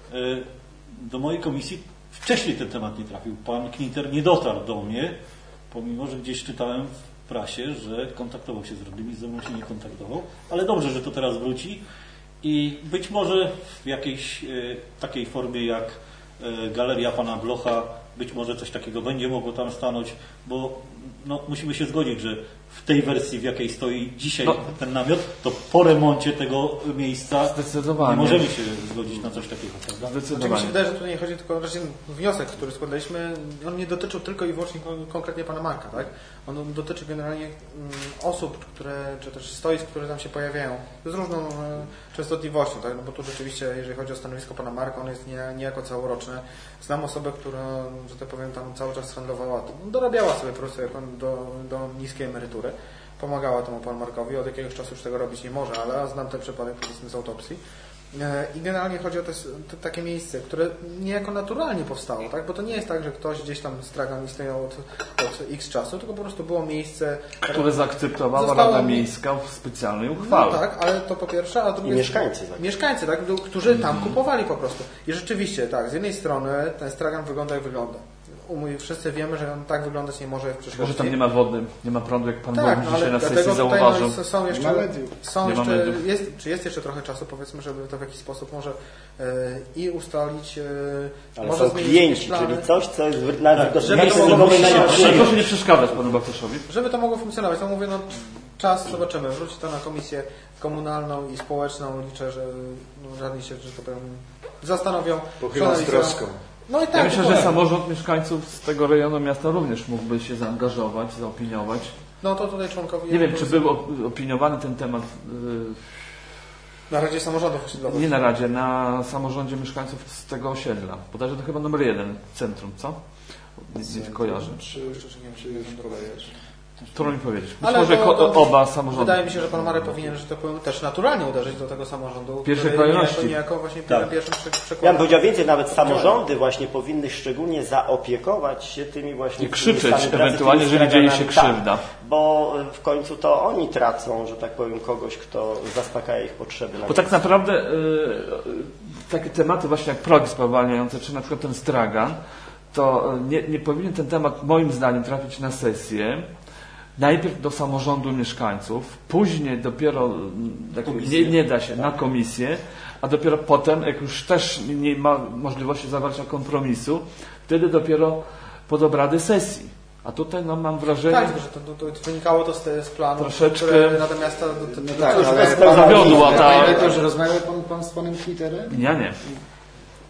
do mojej komisji wcześniej ten temat nie trafił. Pan Kniter nie dotarł do mnie, pomimo że gdzieś czytałem w prasie, że kontaktował się z radnymi, ze mną się nie kontaktował, ale dobrze, że to teraz wróci i być może w jakiejś e, takiej formie jak e, galeria pana Blocha, być może coś takiego będzie mogło tam stanąć, bo no, musimy się zgodzić, że w tej wersji, w jakiej stoi dzisiaj no, ten namiot, to po remoncie tego miejsca nie możemy się zgodzić na coś takiego. Znaczy, mi się wydaje, że tu nie chodzi tylko o wniosek, który składaliśmy, on nie dotyczył tylko i wyłącznie konkretnie pana Marka, tak? On dotyczy generalnie osób, które, czy też stoisk, które tam się pojawiają z różną częstotliwością, tak? No bo tu rzeczywiście, jeżeli chodzi o stanowisko pana Marka, ono jest nie, niejako całoroczne. Znam osobę, która, że tak powiem, tam cały czas handlowała, dorabiała sobie po prostu do, do niskiej emerytury. Pomagała temu panu Markowi, od jakiegoś czasu już tego robić nie może, ale znam ten przypadek powiedzmy z autopsji. I generalnie chodzi o te, te, takie miejsce, które niejako naturalnie powstało, tak? Bo to nie jest tak, że ktoś gdzieś tam stragan istniał od, od x czasu, tylko po prostu było miejsce, które zaakceptowała Rada Miejska w specjalnej uchwale. No tak, ale to po pierwsze, a drugie... I mieszkańcy. Tak. Mieszkańcy, tak? Którzy tam kupowali po prostu. I rzeczywiście, tak, z jednej strony ten stragan wygląda jak wygląda. Wszyscy wiemy, że on tak wyglądać nie może w przyszłości. Może tam nie ma wody, nie ma prądu, jak pan tak, no, dzisiaj na sesji zauważył. No, są jeszcze, są jeszcze jest, czy jest jeszcze trochę czasu, powiedzmy, żeby to w jakiś sposób może e, i ustalić. E, Ale może są klienci, czyli coś, co jest na tak, do żeby to mogło Proszę nie przeszkadzać panu Bartoszowi. Żeby to mogło funkcjonować, to mówię, no czas, zobaczymy. Wróci to na komisję komunalną i społeczną. Liczę, że no, radni się, że to powiem, zastanowią. Pochylą z troską. No i tak, ja myślę, że samorząd mieszkańców z tego rejonu miasta również mógłby się zaangażować, zaopiniować. No to tutaj członkowie... Nie wiem, czy był opiniowany ten temat... Na Radzie Samorządów Osiedlowych. Nie na Radzie, na samorządzie mieszkańców z tego osiedla. Bodajże to chyba numer jeden centrum, co? Nie, nie kojarzę. Czy, czy już kolejesz? Trudno mi powiedzieć. Być ale może to, to, oba samorządy. Wydaje mi się, że pan Marek powinien, że to powiem, też naturalnie uderzyć do tego samorządu. W pierwszej kolejności. Niejako właśnie tak. pierwszym przykładem. Ja bym powiedział więcej, nawet samorządy właśnie powinny szczególnie zaopiekować się tymi właśnie... I krzyczeć ewentualnie, jeżeli dzieje się krzywda. Tak, bo w końcu to oni tracą, że tak powiem, kogoś, kto zaspokaja ich potrzeby. Bo tak naprawdę yy, takie tematy właśnie jak progi spowalniające, czy na przykład ten stragan, to nie, nie powinien ten temat moim zdaniem trafić na sesję. Najpierw do samorządu mieszkańców, później dopiero, nie, nie da się, na komisję, a dopiero potem, jak już też nie ma możliwości zawarcia kompromisu, wtedy dopiero pod obrady sesji. A tutaj no, mam wrażenie... Tak, że to, to, to wynikało to z, z planu, troszeczkę... które Rada Miasta... No tak, ale zawiodła ta... Panie że rozmawiał pan, pan z panem Kniterem? Ja nie.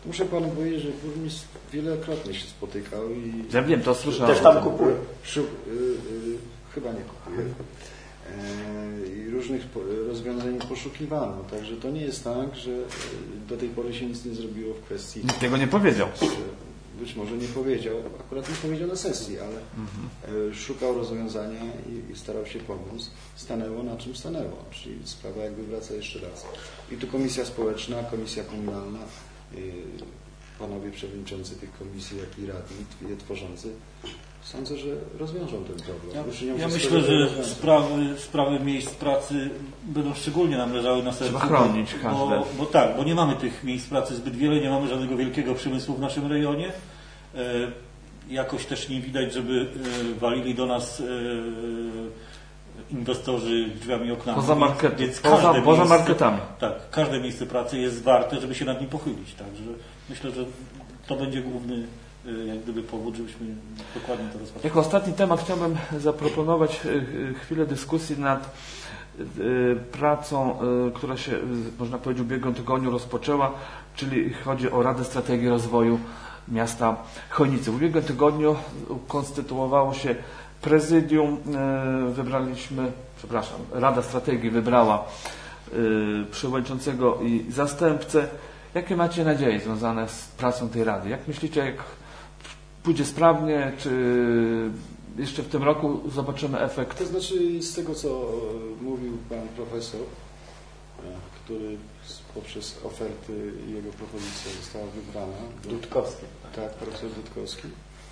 Muszę panu powiedzieć, że burmistrz wielokrotnie się spotykał i... Ja wiem, to słyszałem. Też tam kupuje? Szu, y, y, chyba nie kupuje. E, I różnych po, rozwiązań poszukiwano. Także to nie jest tak, że do tej pory się nic nie zrobiło w kwestii... Nikt tego nie powiedział. Być może nie powiedział, akurat nie powiedział na sesji, ale mhm. szukał rozwiązania i, i starał się pomóc. Stanęło na czym stanęło, czyli sprawa jakby wraca jeszcze raz. I tu komisja społeczna, komisja komunalna, yy, panowie przewodniczący tych komisji, jak i radni, je tworzący, sądzę, że rozwiążą ten problem. Ja, ja myślę, że sprawy, sprawy miejsc pracy będą szczególnie nam leżały na sercu. Trzeba chronić każde. Bo, bo tak, bo nie mamy tych miejsc pracy zbyt wiele, nie mamy żadnego wielkiego przemysłu w naszym rejonie. E, jakoś też nie widać, żeby e, walili do nas e, inwestorzy drzwiami i oknami. Poza, market, więc poza, miejsce, poza marketami. Tak, każde miejsce pracy jest warte, żeby się nad nim pochylić. Także myślę, że to będzie główny jak gdyby powód, żebyśmy dokładnie to rozpatrzyli. Jako ostatni temat chciałbym zaproponować chwilę dyskusji nad pracą, która się, można powiedzieć, w ubiegłym tygodniu rozpoczęła, czyli chodzi o Radę Strategii Rozwoju Miasta Chojnicy. W ubiegłym tygodniu konstytuowało się prezydium, wybraliśmy, przepraszam, Rada Strategii wybrała przewodniczącego i zastępcę. Jakie macie nadzieje związane z pracą tej Rady? Jak myślicie, jak pójdzie sprawnie, czy jeszcze w tym roku zobaczymy efekt? To znaczy z tego, co mówił pan profesor, który poprzez oferty i jego propozycja została wybrana. Dudkowski. Tak, profesor Dudkowski.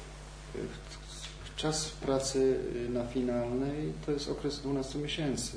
Czas pracy na finalnej to jest okres dwunastu miesięcy.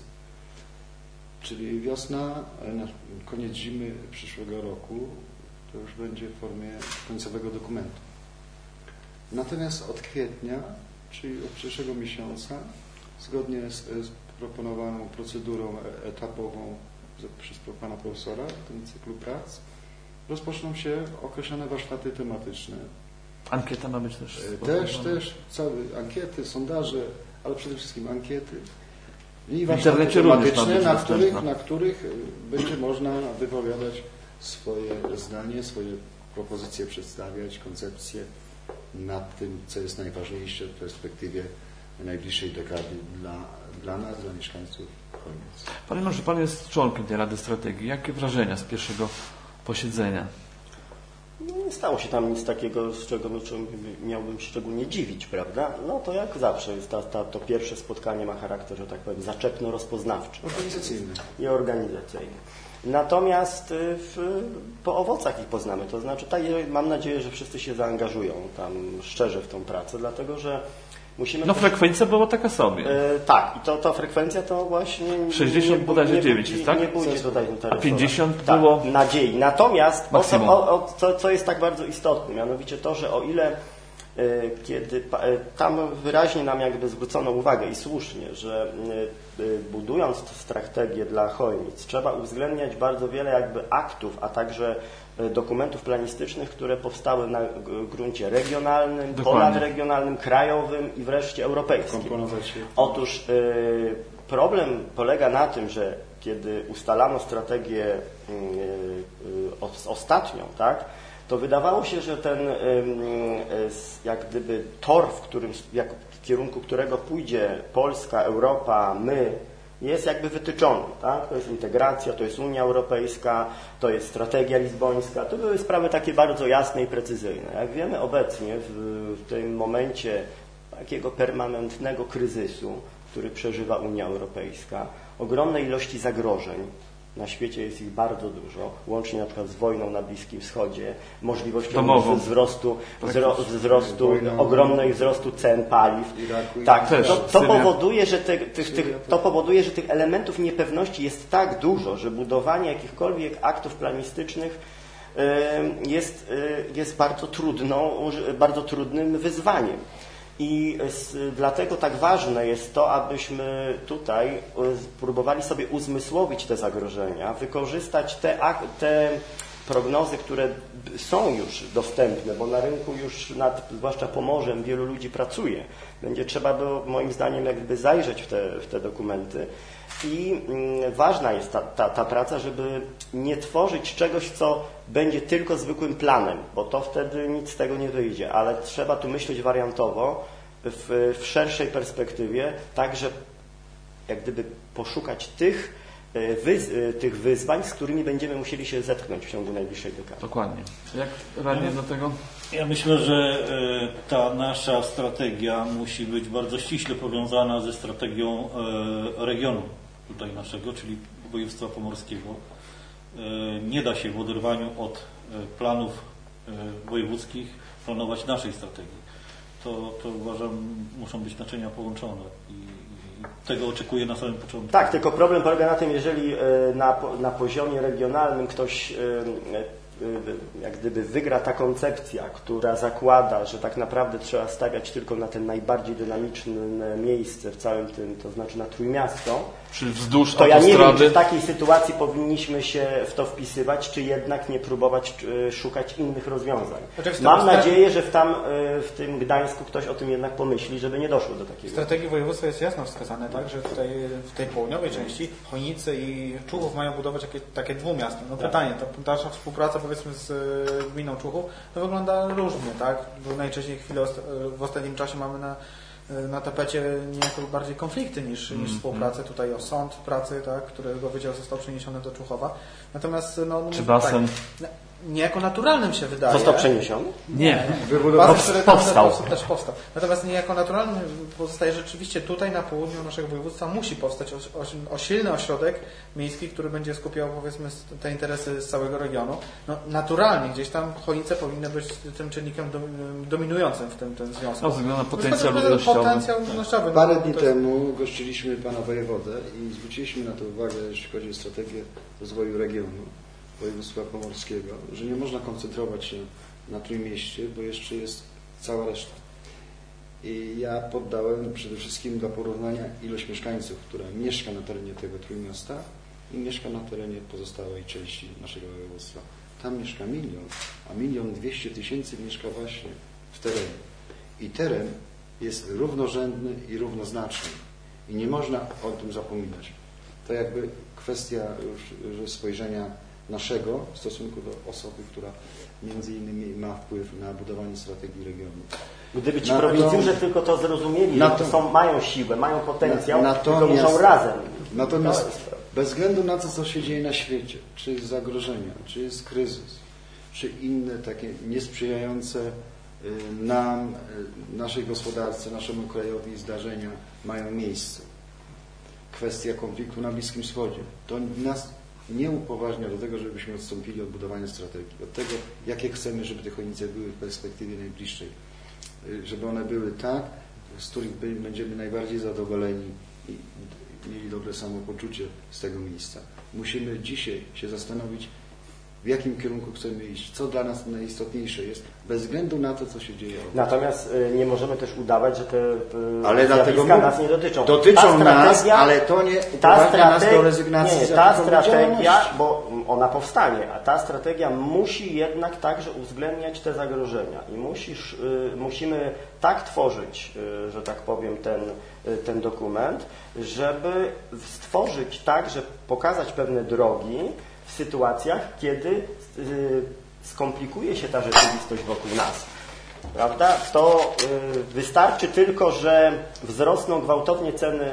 Czyli wiosna, koniec zimy przyszłego roku, to już będzie w formie końcowego dokumentu. Natomiast od kwietnia, czyli od przyszłego miesiąca, zgodnie z, z proponowaną procedurą etapową przez pana profesora w tym cyklu prac, rozpoczną się określone warsztaty tematyczne. Ankieta ma być też? Też, też, całe ankiety, sondaże, ale przede wszystkim ankiety. I w internecie tematyczne, na których, na których będzie można wypowiadać swoje zdanie, swoje propozycje przedstawiać, koncepcje nad tym, co jest najważniejsze w perspektywie najbliższej dekady dla, dla nas, dla mieszkańców Chojnic. Panie Mariuszu, Pan jest członkiem tej Rady Strategii. Jakie wrażenia z pierwszego posiedzenia? No, nie stało się tam nic takiego, z czego miałbym się szczególnie dziwić, prawda? No to jak zawsze, jest ta, ta, to pierwsze spotkanie ma charakter, że tak powiem, zaczepno-rozpoznawczy. Organizacyjny. I organizacyjny. Natomiast w, po owocach ich poznamy. To znaczy, tak, mam nadzieję, że wszyscy się zaangażują tam szczerze w tą pracę, dlatego że musimy... No frekwencja była taka sobie. E, tak, i to, to frekwencja to właśnie... sześćdziesiąt bodajże dziewięć jest, tak? Nie budzi tutaj A pięćdziesiąt tak, było... nadziei. Natomiast o co, maksimum. o, o, co, co jest tak bardzo istotne, mianowicie to, że o ile y, kiedy y, tam wyraźnie nam jakby zwrócono uwagę i słusznie, że y, y, budując strategię dla Chojnic trzeba uwzględniać bardzo wiele jakby aktów, a także dokumentów planistycznych, które powstały na gruncie regionalnym, ponadregionalnym, krajowym i wreszcie europejskim. Otóż y, problem polega na tym, że kiedy ustalano strategię y, y, ostatnią, tak, to wydawało się, że ten y, y, jak gdyby tor, w którym, jak, w kierunku którego pójdzie Polska, Europa, my, jest jakby wytyczony, tak? To jest integracja, to jest Unia Europejska, to jest strategia lizbońska. To były sprawy takie bardzo jasne i precyzyjne. Jak wiemy obecnie, w, w tym momencie takiego permanentnego kryzysu, który przeżywa Unia Europejska, ogromnej ilości zagrożeń, na świecie jest ich bardzo dużo, łącznie na przykład z wojną na Bliskim Wschodzie, możliwością wzrostu, wzro, wzrostu ogromnej wzrostu cen paliw. Tak, to, to, powoduje, że te, tych, tych, to powoduje, że tych elementów niepewności jest tak dużo, że budowanie jakichkolwiek aktów planistycznych jest, jest bardzo trudną, bardzo trudnym wyzwaniem. I dlatego tak ważne jest to, abyśmy tutaj próbowali sobie uzmysłowić te zagrożenia, wykorzystać te, te prognozy, które są już dostępne, bo na rynku już nad, zwłaszcza Pomorzem, wielu ludzi pracuje. Będzie trzeba było, moim zdaniem, jakby zajrzeć w te, w te dokumenty i ważna jest ta, ta, ta praca, żeby nie tworzyć czegoś, co będzie tylko zwykłym planem, bo to wtedy nic z tego nie wyjdzie, ale trzeba tu myśleć wariantowo, w, w szerszej perspektywie, tak, że jak gdyby poszukać tych, wyz, tych wyzwań, z którymi będziemy musieli się zetknąć w ciągu najbliższej dekady. Dokładnie. Jak radnie do tego? Ja myślę, że ta nasza strategia musi być bardzo ściśle powiązana ze strategią regionu tutaj naszego, czyli województwa pomorskiego. Nie da się w oderwaniu od planów wojewódzkich planować naszej strategii. To, to uważam, muszą być naczynia połączone i, i tego oczekuję na samym początku. Tak, tylko problem polega na tym, jeżeli na, na poziomie regionalnym ktoś jak gdyby wygra ta koncepcja, która zakłada, że tak naprawdę trzeba stawiać tylko na ten najbardziej dynamiczne miejsce w całym tym, to znaczy na Trójmiasto, czyli wzdłuż to ja autostrady. nie wiem, czy w takiej sytuacji powinniśmy się w to wpisywać, czy jednak nie próbować szukać innych rozwiązań. Mam nadzieję, że w, tam, w tym Gdańsku ktoś o tym jednak pomyśli, żeby nie doszło do takiego. W strategii województwa jest jasno wskazane, tak, że tutaj w tej południowej części Chojnice i Człuchów mają budować takie, takie dwumiasta. No tak. Pytanie, to dalsza współpraca powiedzmy z gminą Człuchów, to wygląda różnie, tak? Bo najczęściej chwilę w ostatnim czasie mamy na, na tapecie niejako bardziej konflikty niż, niż mm, współpracę. Tutaj o sąd pracy, tak? Którego wydział został przeniesiony do Człuchowa. Natomiast no, czy basen? Tak, niejako naturalnym się wydaje. Został przeniesiony? Nie. Basen, powstał. Też, też powstał. Natomiast niejako naturalnym pozostaje rzeczywiście tutaj na południu naszego województwa musi powstać os, os, o silny ośrodek miejski, który będzie skupiał powiedzmy te interesy z całego regionu. No, naturalnie gdzieś tam Chojnice powinny być tym czynnikiem dominującym w tym, tym związku. No, ze względu na potencjał ludnościowy. Potencjał ludnościowy. Parę dni no, temu gościliśmy pana wojewodę i zwróciliśmy na to uwagę, jeśli chodzi o strategię rozwoju regionu województwa pomorskiego, że nie można koncentrować się na Trójmieście, bo jeszcze jest cała reszta. I ja poddałem przede wszystkim do porównania ilość mieszkańców, która mieszka na terenie tego Trójmiasta i mieszka na terenie pozostałej części naszego województwa. Tam mieszka milion, a milion dwieście tysięcy mieszka właśnie w terenie. I teren jest równorzędny i równoznaczny. I nie można o tym zapominać. To jakby kwestia już spojrzenia naszego w stosunku do osoby, która między innymi ma wpływ na budowanie strategii regionu. Gdyby ci prowincjusze tylko to zrozumieli, na że to, są, mają siłę, mają potencjał, na, tylko muszą razem. Natomiast bez względu na to, co się dzieje na świecie, czy jest zagrożenia, czy jest kryzys, czy inne takie niesprzyjające nam, naszej gospodarce, naszemu krajowi zdarzenia mają miejsce. Kwestia konfliktu na Bliskim Wschodzie. To nas nie upoważnia do tego, żebyśmy odstąpili od budowania strategii, od tego, jakie chcemy, żeby te Chojnice były w perspektywie najbliższej, żeby one były tak, z których będziemy najbardziej zadowoleni i mieli dobre samopoczucie z tego miejsca. Musimy dzisiaj się zastanowić, w jakim kierunku chcemy iść, co dla nas najistotniejsze jest, bez względu na to, co się dzieje. Natomiast y, nie możemy też udawać, że te y, ale dlatego nas nie dotyczą. Dotyczą nas, ale to nie upoważnia nas do rezygnacji. Nie, ta strategia, bo ona powstanie, a ta strategia musi jednak także uwzględniać te zagrożenia i musisz, y, musimy tak tworzyć, y, że tak powiem, ten, y, ten dokument, żeby stworzyć tak, że pokazać pewne drogi, w sytuacjach, kiedy y, skomplikuje się ta rzeczywistość wokół nas. Prawda? To y, wystarczy tylko, że wzrosną gwałtownie ceny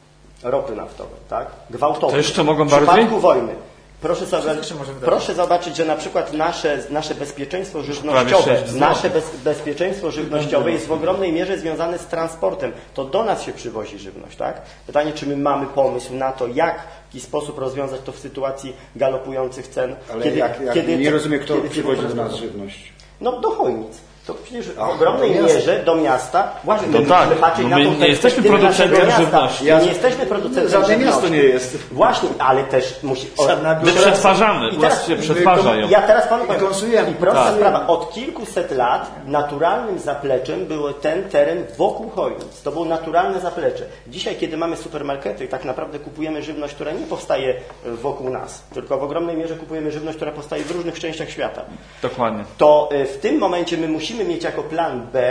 ropy naftowej. Tak? Gwałtownie. To jeszcze mogą w bardziej? przypadku wojny. Proszę, sobie, proszę zobaczyć, że na przykład nasze, nasze bezpieczeństwo żywnościowe, nasze bez, bezpieczeństwo żywnościowe jest w ogromnej mierze związane z transportem. To do nas się przywozi żywność, tak? Pytanie, czy my mamy pomysł na to, jak w jaki sposób rozwiązać to w sytuacji galopujących cen. Ale kiedy, jak, jak kiedy, nie rozumiem, kto przywozi do nas prostu... żywność? No do Chojnic. To przecież w ogromnej do mierze do miasta, właśnie no my tak, musimy patrzeć no na my tą nie jesteśmy producentem żywności. Ja nie jesteśmy producentem żadne żywności. miasto nie jest. Właśnie, ale też musi... My przetwarzamy, I właściwie teraz, przetwarzają. Ja teraz panu powiem, konsumujemy. i prosta tak. sprawa, od kilkuset lat naturalnym zapleczem był ten teren wokół Chojnic. To było naturalne zaplecze. Dzisiaj, kiedy mamy supermarkety, tak naprawdę kupujemy żywność, która nie powstaje wokół nas, tylko w ogromnej mierze kupujemy żywność, która powstaje w różnych częściach świata. Dokładnie. To w tym momencie my musimy mieć jako plan B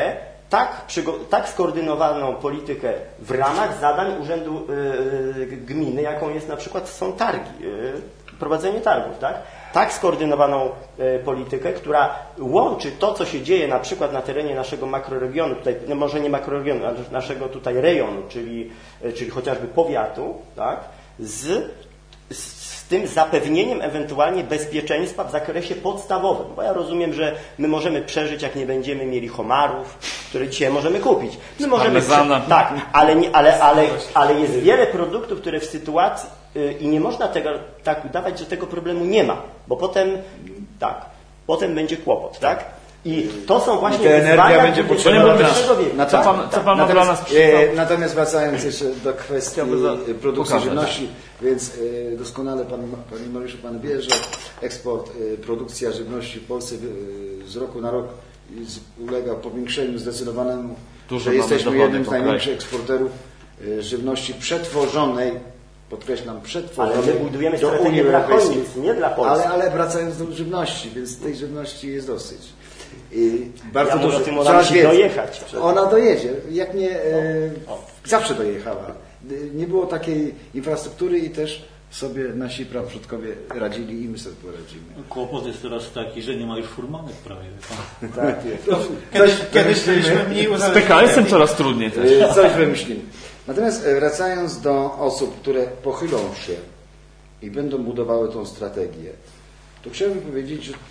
tak, tak skoordynowaną politykę w ramach zadań Urzędu yy, Gminy, jaką jest na przykład są targi, yy, prowadzenie targów, tak? Tak skoordynowaną y, politykę, która łączy to, co się dzieje na przykład na terenie naszego makroregionu, tutaj, no może nie makroregionu, ale naszego tutaj rejonu, czyli, y, czyli chociażby powiatu, tak? z, z z tym zapewnieniem ewentualnie bezpieczeństwa w zakresie podstawowym. Bo ja rozumiem, że my możemy przeżyć, jak nie będziemy mieli homarów, które dzisiaj możemy kupić. My możemy prze... Tak, ale, nie, ale, ale, ale jest wiele produktów, które w sytuacji yy, i nie można tego tak udawać, że tego problemu nie ma, bo potem tak, potem będzie kłopot, tak? I to są właśnie te energia będzie potrzebna. Co pan, co pan natomiast, nas e, natomiast wracając jeszcze do kwestii produkcji pokazać. żywności, więc e, doskonale pan, panie Mariuszu, pan wie, że eksport, e, produkcja żywności w Polsce e, z roku na rok z, ulega powiększeniu zdecydowanemu, Dużo że jesteśmy jednym z największych kraju. eksporterów e, żywności przetworzonej, podkreślam, przetworzonej ale my budujemy do strategię Unii dla Europejskiej. Polski, nie dla Polski. Ale, ale wracając do żywności, więc tej żywności jest dosyć. I bardzo ja dużo. tym ona musi dojechać. Ona dojedzie. Jak nie, e, zawsze dojechała. Nie było takiej infrastruktury i też sobie nasi praprzodkowie radzili i my sobie poradzimy. Kłopot jest teraz taki, że nie ma już furmanek prawie. Tak jest. No, kiedyś, kiedyś byliśmy mniej Z P K S-em coraz trudniej też. E, Coś wymyślimy. Natomiast wracając do osób, które pochylą się i będą budowały tą strategię, to chciałbym powiedzieć, że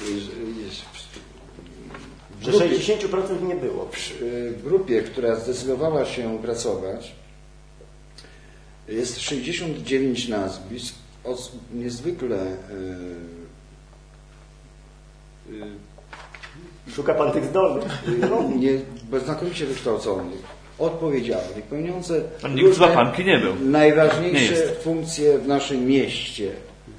Że sześćdziesiąt procent nie było. W grupie, która zdecydowała się pracować, jest sześćdziesiąt dziewięć nazwisk osób niezwykle yy, yy, Szuka pan tych zdolnych. nie, znakomicie wykształconych, odpowiedzialnych, pełniące Nikt z łapanki nie był. najważniejsze Nie funkcje w naszym mieście.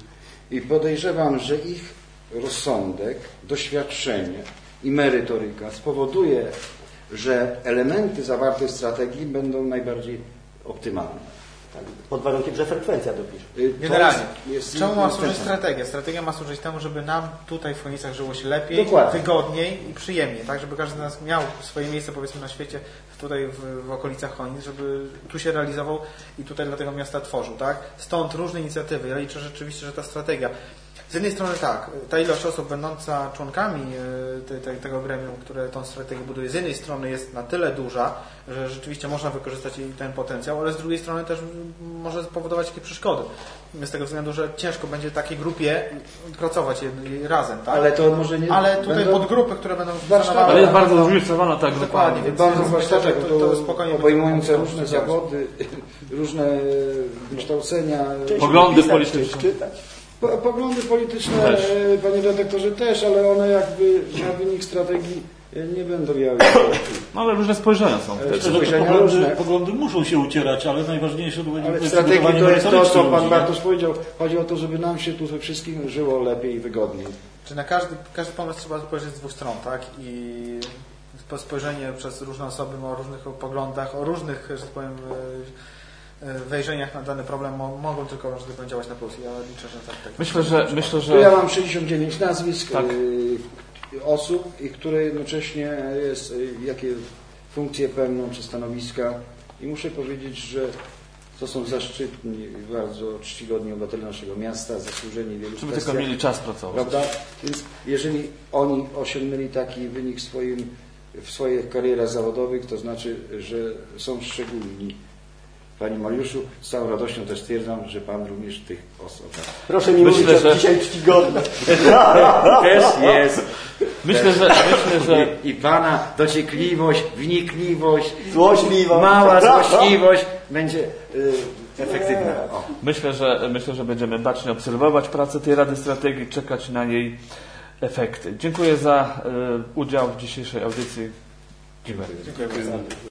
I podejrzewam, że ich rozsądek, doświadczenie i merytoryka spowoduje, że elementy zawarte w strategii będą najbardziej optymalne. Tak, pod warunkiem, że frekwencja dopisze. Generalnie. Czemu ma służyć strategia? Strategia ma służyć temu, żeby nam tutaj w Chojnicach żyło się lepiej, Dokładnie. wygodniej i przyjemniej, tak? Żeby każdy z nas miał swoje miejsce, powiedzmy, na świecie, tutaj w, w okolicach Chojnic, żeby tu się realizował i tutaj dla tego miasta tworzył, tak? Stąd różne inicjatywy. Ja liczę rzeczywiście, że ta strategia. Z jednej strony tak, ta ilość osób będąca członkami te, te, tego gremium, które tą strategię buduje, z jednej strony jest na tyle duża, że rzeczywiście można wykorzystać jej ten potencjał, ale z drugiej strony też może spowodować jakieś przeszkody. Z tego względu, że ciężko będzie takiej grupie pracować razem, tak? Ale to może nie... Ale tutaj będą... podgrupy, które będą warsztaty. Ale jest bardzo zróżnicowana ta grupa. Dokładnie, więc Bardzo myślę, warsztaty, że to, to spokojnie obejmujące będzie różne zawody, różne wykształcenia, Poglądy polityczne. Po, poglądy polityczne, Też. panie redaktorze, też, ale one jakby na wynik strategii nie będą miały. No ale różne spojrzenia są wtedy. Spojrzenia Poglądy, różne. poglądy muszą się ucierać, ale najważniejsze to będzie Ale w strategii to jest to, co merytoryczne pan ludzi, Bartosz powiedział. Chodzi o to, żeby nam się tu we wszystkim żyło lepiej i wygodniej. Czy na każdy, każdy pomysł trzeba spojrzeć z dwóch stron, tak? I spojrzenie przez różne osoby o różnych poglądach, o różnych, że tak powiem, wejrzeniach na dany problem mogą tylko, że tak powiem, działać na plus. Ja liczę, że tak. tak myślę, że, myślę, że... Tu ja mam sześćdziesiąt dziewięć nazwisk Tak. y, osób, i które jednocześnie jest, y, jakie funkcje pełnią czy stanowiska. I muszę powiedzieć, że to są zaszczytni, bardzo czcigodni obywatele naszego miasta, zasłużeni w wielu Żeby kwestiach, tylko mieli czas pracować. prawda? Więc jeżeli oni osiągnęli taki wynik w, swoim, w swoich karierach zawodowych, to znaczy, że są szczególni. Panie Mariuszu, z całą radością też stwierdzam, że Pan również w tych osobach. Proszę mi Myślę, mówić, że- że dzisiaj czcigodne. Też jest. Myślę, że, myślę, że I, I Pana dociekliwość, wnikliwość, Złośliwość. mała złośliwość będzie y, efektywna. O. Myślę, że myślę, że będziemy bacznie obserwować pracę tej Rady Strategii, czekać na jej efekty. Dziękuję za y, udział w dzisiejszej audycji. Dziękuję. Dziękuję bardzo.